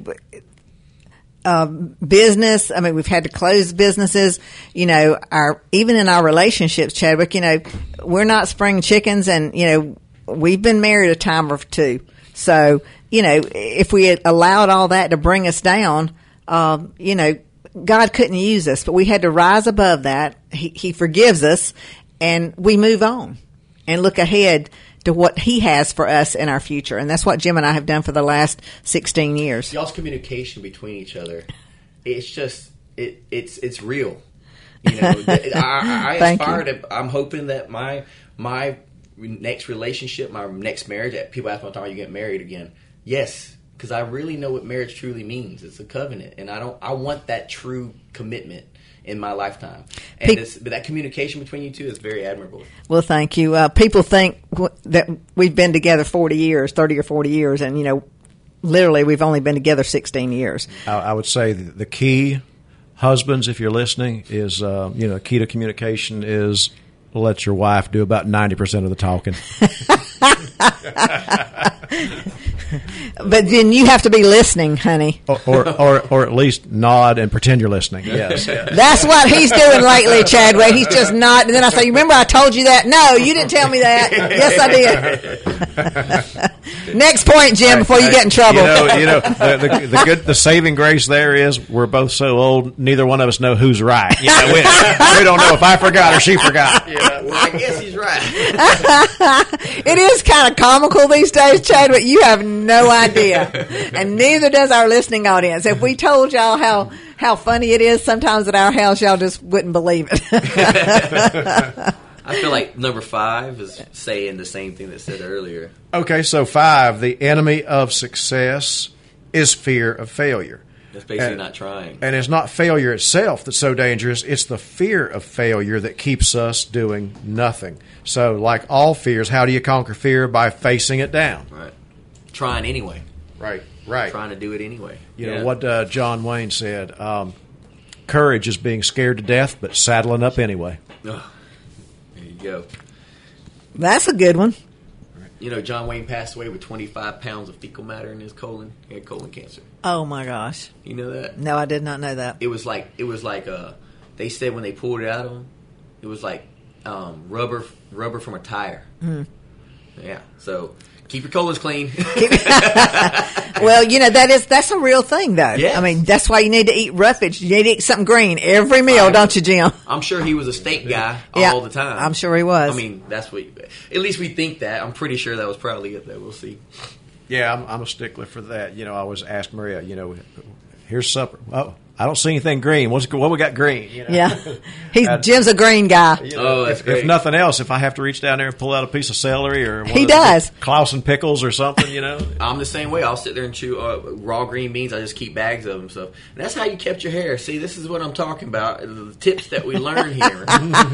uh, business, I mean, we've had to close businesses, you know, our, even in our relationships, Chadwick, you know, we're not spring chickens, and, you know, we've been married a time or two. So, you know, if we had allowed all that to bring us down, um, you know, God couldn't use us, but we had to rise above that. He, he forgives us, and we move on and look ahead to what He has for us in our future. And that's what Jim and I have done for the last sixteen years. Y'all's communication between each other, it's just, it, it's it's real. You know, I, I aspire to, I'm hoping that my my next relationship, my next marriage, people ask me all the time, are you getting married again? Yes, because I really know what marriage truly means. It's a covenant, and I don't. I want that true commitment in my lifetime. And Pe- this, but that communication between you two is very admirable. Well, thank you. Uh, people think w- that we've been together forty years, thirty or forty years, and, you know, literally we've only been together sixteen years. I, I would say the, the key, husbands, if you're listening, is, uh, you know, key to communication is let your wife do about ninety percent of the talking. But then you have to be listening, honey. Or, or, or, or at least nod and pretend you're listening. Yes. That's what he's doing lately, Chadwick. He's just nodding. And then I say, remember I told you that? No, you didn't tell me that. Yes, I did. Next point, Jim, before you get in trouble. You know, you know the, the, the good, the saving grace there is we're both so old, neither one of us know who's right. You know, we, we don't know if I forgot or she forgot. Yeah, well, I guess he's right. It is kind of comical these days, Chadwick. You have no idea. And neither does our listening audience. If we told y'all how, how funny it is sometimes at our house, y'all just wouldn't believe it. I feel like number five is saying the same thing that said earlier. Okay, so five, the enemy of success is fear of failure. That's basically and, not trying. And it's not failure itself that's so dangerous. It's the fear of failure that keeps us doing nothing. So like all fears, how do you conquer fear? By facing it down. Right. Trying anyway. Right, right. Trying to do it anyway. You yeah. know what uh, John Wayne said, um, courage is being scared to death, but saddling up anyway. Oh, there you go. That's a good one. You know, John Wayne passed away with twenty-five pounds of fecal matter in his colon. He had colon cancer. Oh my gosh! You know that? No, I did not know that. It was like it was like uh, they said when they pulled it out of him, it was like um, rubber rubber from a tire. Mm. Yeah. So keep your colons clean. Well, you know that is that's a real thing, though. Yes. I mean, that's why you need to eat roughage. You need to eat something green every meal, don't you, Jim? I'm sure he was a steak guy yeah, all the time. I'm sure he was. I mean, that's what. At least we think that. I'm pretty sure that was probably it. Though we'll see. Yeah, I'm, I'm a stickler for that. You know, I always ask Maria, you know, here's supper. Oh, I don't see anything green. What's what we got green? You know? Yeah, he Jim's a green guy. You know, Oh, that's if, great. if nothing else, if I have to reach down there and pull out a piece of celery or one He of the does. Clausen pickles or something, you know. I'm the same way. I'll sit there and chew uh, raw green beans. I just keep bags of them. So and that's how you kept your hair. See, this is what I'm talking about. The tips that we learn here.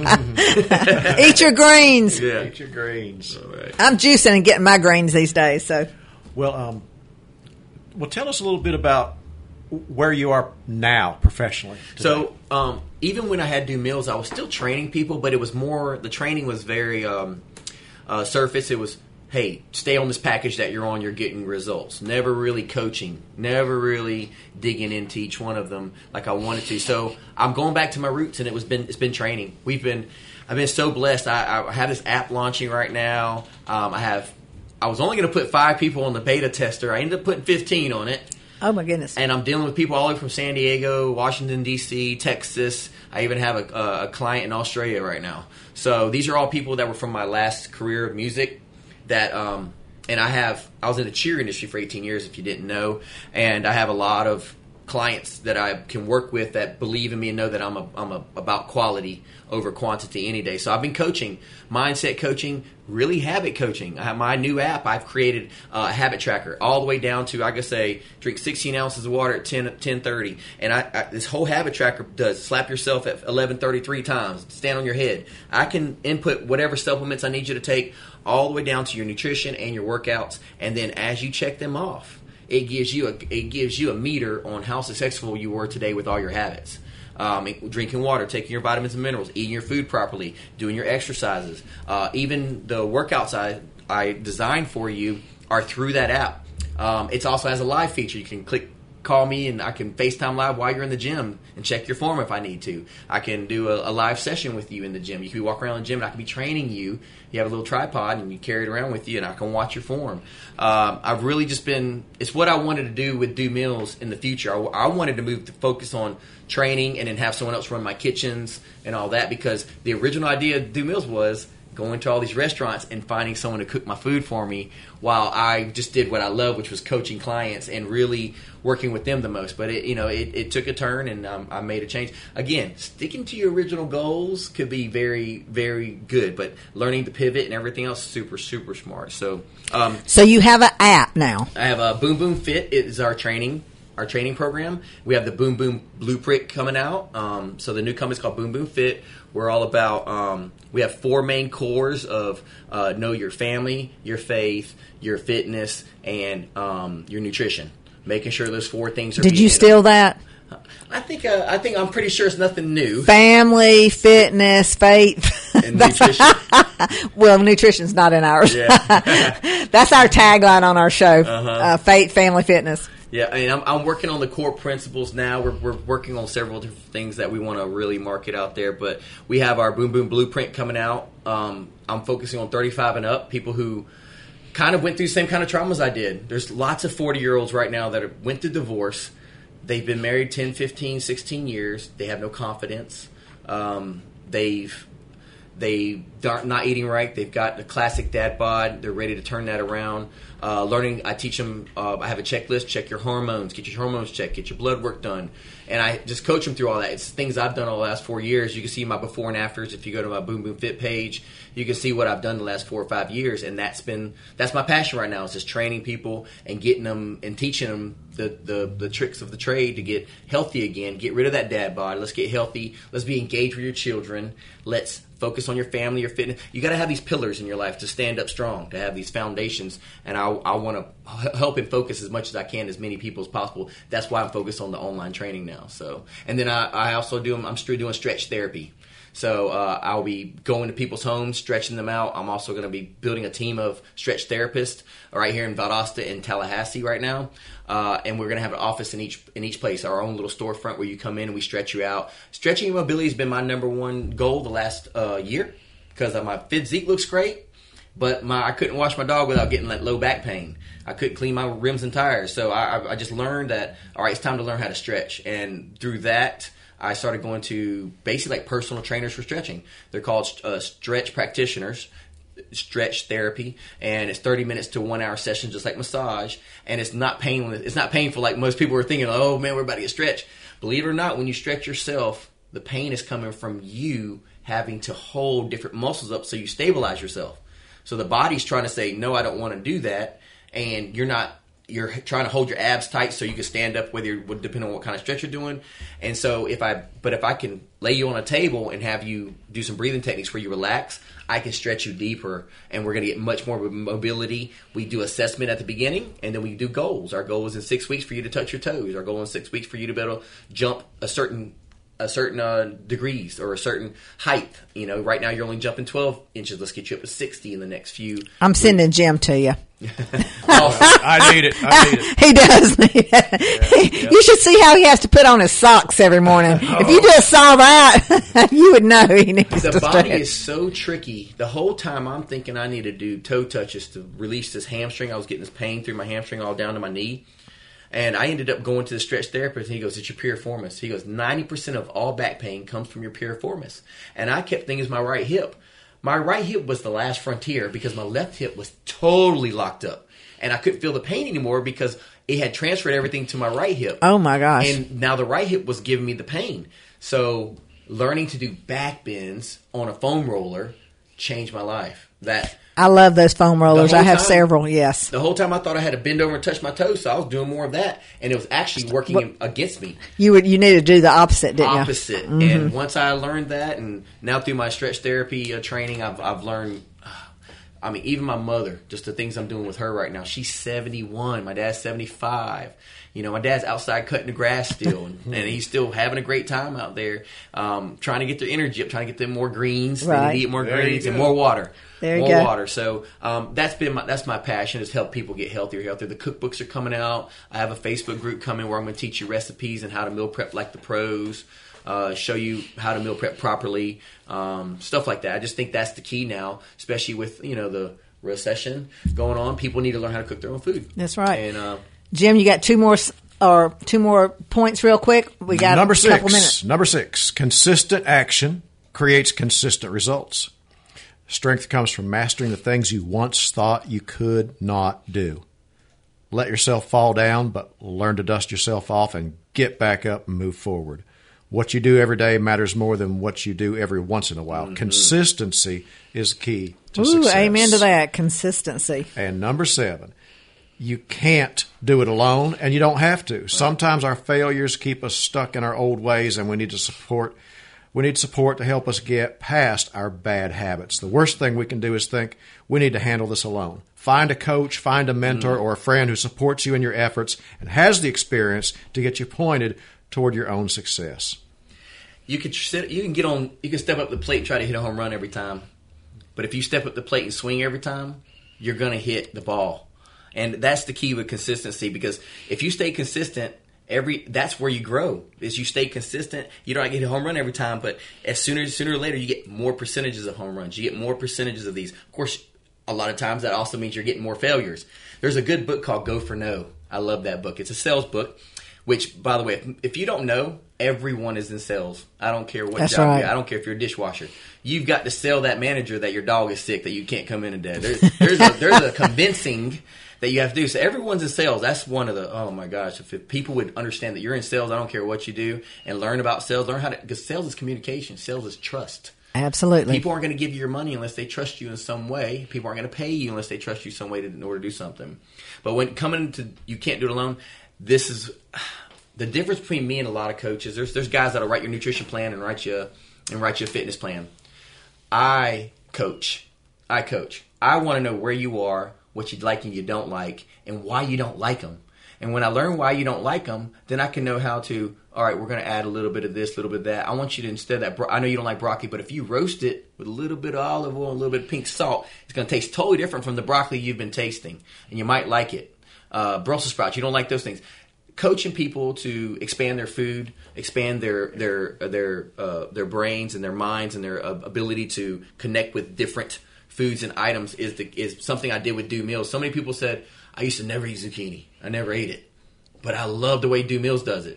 Eat your greens. Yeah. Eat your greens. All right. I'm juicing and getting my greens these days. So Well, um, well, tell us a little bit about where you are now professionally. today. So um, even when I had Do Meals, I was still training people, but it was more, the training was very um, uh, surface. It was, hey, stay on this package that you're on, you're getting results. Never really coaching, never really digging into each one of them like I wanted to. So I'm going back to my roots, and it was been it's been training. We've been, I've been so blessed. I, I have this app launching right now. Um, I have, I was only going to put five people on the beta tester. I ended up putting fifteen on it. oh my goodness. And I'm dealing with people all the way from San Diego, Washington, D C, Texas. I even have a, a client in Australia right now. So these are all people that were from my last career of music. That um, and I have I was in the cheer industry for eighteen years, if you didn't know, and I have a lot of clients that I can work with that believe in me and know that I'm a, I'm a, about quality over quantity any day. So I've been coaching, mindset coaching, really habit coaching. I have my new app. I've created a habit tracker all the way down to, I could say, drink sixteen ounces of water at ten, ten thirty. And I, I, this whole habit tracker does slap yourself at eleven thirty-three times, stand on your head. I can input whatever supplements I need you to take all the way down to your nutrition and your workouts. And then as you check them off, it gives you a it gives you a meter on how successful you were today with all your habits. Um, drinking water, taking your vitamins and minerals, eating your food properly, doing your exercises. Uh, even the workouts I, I designed for you are through that app. Um, it also has a live feature. You can click, call me, and I can FaceTime live while you're in the gym and check your form if I need to. I can do a, a live session with you in the gym. You can be walking around the gym, and I can be training you. You have a little tripod, and you carry it around with you, and I can watch your form. Um, I've really just been – it's what I wanted to do with Do Meals in the future. I, I wanted to move the focus on training and then have someone else run my kitchens and all that, because the original idea of Do Meals was – going to all these restaurants and finding someone to cook my food for me while I just did what I love, which was coaching clients and really working with them the most. But it, you know, it, it took a turn, and um, I made a change. Again, sticking to your original goals could be very, very good, but learning to pivot and everything else, super, super smart. So, um, So you have an app now. I have a Boom Boom Fit. It is our training. Our training program. We have the Boom Boom Blueprint coming out. Um, so the new company is called Boom Boom Fit. We're all about, um, we have four main cores of uh, know your family, your faith, your fitness, and um, your nutrition. Making sure those four things are Did being you hit steal on. that? I think uh, I think I'm pretty sure it's nothing new. Family, fitness, faith. And nutrition. Well, nutrition's not in ours. Yeah. That's our tagline on our show. Uh-huh. Uh, faith, family, fitness. Yeah, I mean, I'm, I'm working on the core principles now. We're, we're working on several different things that we want to really market out there. But we have our Boom Boom Blueprint coming out. Um, I'm focusing on thirty-five and up, people who kind of went through the same kind of traumas I did. There's lots of forty-year-olds right now that are, went through divorce. They've been married ten, fifteen, sixteen years. They have no confidence. Um, they've they aren't not eating right. They've got the classic dad bod. They're ready to turn that around. Uh, learning, I teach them, uh, I have a checklist, check your hormones, get your hormones checked, get your blood work done. And I just coach them through all that. It's things I've done over the last four years. You can see my before and afters. If you go to my Boom Boom Fit page, you can see what I've done the last four or five years. And that's been, that's my passion right now, is just training people and getting them and teaching them the, the, the tricks of the trade to get healthy again, get rid of that dad bod. Let's get healthy. Let's be engaged with your children. Let's focus on your family, your fitness. You got to have these pillars in your life to stand up strong, to have these foundations. And I, I want to help and focus as much as I can, as many people as possible. That's why I'm focused on the online training now. So, and then I, I also do, I'm still doing stretch therapy. So uh, I'll be going to people's homes, stretching them out. I'm also going to be building a team of stretch therapists right here in Valdosta and Tallahassee right now. Uh, and we're going to have an office in each in each place, our own little storefront where you come in and we stretch you out. Stretching and mobility has been my number one goal the last uh, year, because my physique looks great, but my I couldn't wash my dog without getting that low back pain. I couldn't clean my rims and tires. So I, I just learned that, all right, it's time to learn how to stretch. And through that, I started going to basically like personal trainers for stretching. They're called uh, stretch practitioners. stretch therapy, and it's thirty minutes to one hour session, just like massage, and it's not painful. It's not painful like most people are thinking, oh man, we're about to get stretched. Believe it or not, when you stretch yourself, the pain is coming from you having to hold different muscles up so you stabilize yourself. So the body's trying to say, no, I don't want to do that, and you're not. You're trying to hold your abs tight so you can stand up, whether you're, depending on what kind of stretch you're doing. And so if I, but if I can lay you on a table and have you do some breathing techniques where you relax, I can stretch you deeper, and we're going to get much more mobility. We do assessment at the beginning, and then we do goals. Our goal is in six weeks for you to touch your toes. Our goal in six weeks for you to be able to jump a certain a certain uh, degrees or a certain height. You know, right now you're only jumping twelve inches. Let's get you up to sixty in the next few. I'm sending Jim to you. oh, I need it. I need it. He does need it. Yeah, yeah. You should see how he has to put on his socks every morning. Oh. If you just saw that, you would know he needs the to body stretch. Is so tricky. The whole time I'm thinking I need to do toe touches to release this hamstring. I was getting this pain through my hamstring all down to my knee. And I ended up going to the stretch therapist, and he goes, it's your piriformis. He goes, ninety percent of all back pain comes from your piriformis. And I kept thinking it's my right hip. My right hip was the last frontier because my left hip was totally locked up. And I couldn't feel the pain anymore because it had transferred everything to my right hip. Oh, my gosh. And now the right hip was giving me the pain. So learning to do back bends on a foam roller changed my life. That I love those foam rollers. I have time, several, yes. The whole time I thought I had to bend over and touch my toes, so I was doing more of that. And it was actually working what, against me. You would you need to do the opposite, didn't opposite. you? Opposite. Mm-hmm. And once I learned that, and now through my stretch therapy uh, training, I've, I've learned, uh, I mean, even my mother, just the things I'm doing with her right now. She's seventy-one. My dad's seventy-five. You know, my dad's outside cutting the grass still, and, and he's still having a great time out there, um, trying to get their energy up, trying to get them more greens. Right. They need to eat more there greens and more water. There you more go. water. So um, that's been my, that's my passion, is help people get healthier, healthier. The cookbooks are coming out. I have a Facebook group coming where I'm going to teach you recipes and how to meal prep like the pros, uh, show you how to meal prep properly, um, stuff like that. I just think that's the key now, especially with, you know, the recession going on. People need to learn how to cook their own food. That's right. And uh, Jim, you got two more or two more points real quick. We got number a six, couple minutes. Number six, consistent action creates consistent results. Strength comes from mastering the things you once thought you could not do. Let yourself fall down, but learn to dust yourself off and get back up and move forward. What you do every day matters more than what you do every once in a while. Mm-hmm. Consistency is key to Ooh, success. Amen to that. Consistency. And number seven, you can't do it alone, and you don't have to. Sometimes our failures keep us stuck in our old ways, and we need to support We need support to help us get past our bad habits. The worst thing we can do is think we need to handle this alone. Find a coach, find a mentor, mm. or a friend who supports you in your efforts and has the experience to get you pointed toward your own success. You could sit, you can get on, you can step up the plate and try to hit a home run every time. But if you step up the plate and swing every time, you're going to hit the ball. And that's the key with consistency, because if you stay consistent, Every that's where you grow, is you stay consistent. You don't get a home run every time, but as sooner sooner or later you get more percentages of home runs. You get more percentages of these. Of course, a lot of times that also means you're getting more failures. There's a good book called Go for No. I love that book. It's a sales book, which, by the way, if, if you don't know, everyone is in sales. I don't care what that's job right. you're. I don't care if you're a dishwasher. You've got to sell that manager that your dog is sick, that you can't come in and dead. There's, there's, a, there's a convincing that you have to do. So everyone's in sales. That's one of the, oh my gosh, if, if people would understand that you're in sales, I don't care what you do, and learn about sales, learn how to, because sales is communication. Sales is trust. Absolutely. People aren't going to give you your money unless they trust you in some way. People aren't going to pay you unless they trust you some way to, in order to do something. But when coming to, you can't do it alone, this is the difference between me and a lot of coaches. There's there's guys that'll write your nutrition plan and write you and write you a fitness plan. I coach. I coach. I want to know where you are, what you like and you don't like, and why you don't like them. And when I learn why you don't like them, then I can know how to, all right, we're going to add a little bit of this, a little bit of that. I want you to, instead of that, bro- I know you don't like broccoli, but if you roast it with a little bit of olive oil and a little bit of pink salt, it's going to taste totally different from the broccoli you've been tasting, and you might like it. Uh, Brussels sprouts, you don't like those things. Coaching people to expand their food, expand their their their uh, their brains and their minds and their uh, ability to connect with different foods and items is the, is something I did with Do Meals. So many people said, I used to never eat zucchini. I never ate it. But I love the way Do Meals does it.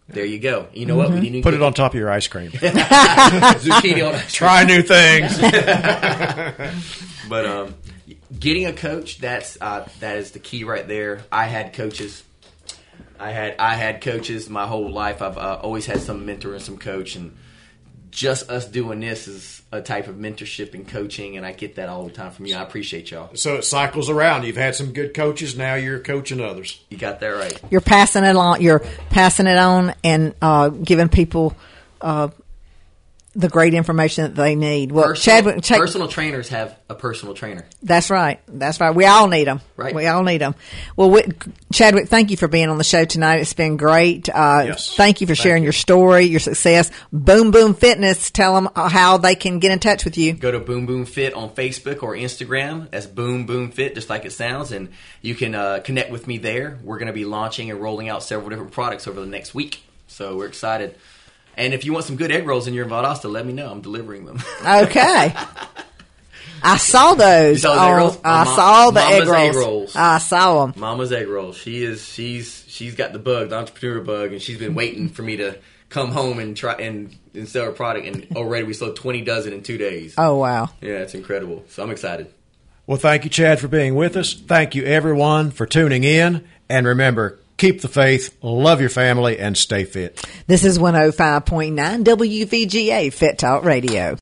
There you go. You know what? We didn't even Put get it on top of your ice cream. zucchini on ice cream. Try new things. But um, getting a coach, that's uh, that is the key right there. I had coaches. I had I had coaches my whole life. I've uh, always had some mentor and some coach, and just us doing this is a type of mentorship and coaching, and I get that all the time from you. I appreciate y'all. So it cycles around. You've had some good coaches. Now you're coaching others. You got that right. You're passing it on. You're passing it on and uh, giving people uh, the great information that they need. Well, Personal, Chadwick, Ch- personal trainers have a personal trainer. That's right. That's right. We all need them. Right. We all need them. Well, we, Chadwick, thank you for being on the show tonight. It's been great. Uh, Yes. Thank you for Thank sharing you. your story, your success. Boom Boom Fitness. Tell them how they can get in touch with you. Go to Boom Boom Fit on Facebook or Instagram. That's Boom Boom Fit, just like it sounds. And you can uh, connect with me there. We're going to be launching and rolling out several different products over the next week. So we're excited. And if you want some good egg rolls in your Valdosta, let me know. I'm delivering them. Okay. I saw those. You saw those egg on- rolls? I Ma- saw the egg Mama's rolls. egg rolls. I saw them. Mama's egg rolls. She is. She's. She's got the bug, the entrepreneur bug, and she's been waiting for me to come home and try and, and sell her product. And already we sold twenty dozen in two days. Oh, wow. Yeah, it's incredible. So I'm excited. Well, thank you, Chad, for being with us. Thank you, everyone, for tuning in. And remember, keep the faith, love your family, and stay fit. This is one oh five point nine W V G A Fit Talk Radio.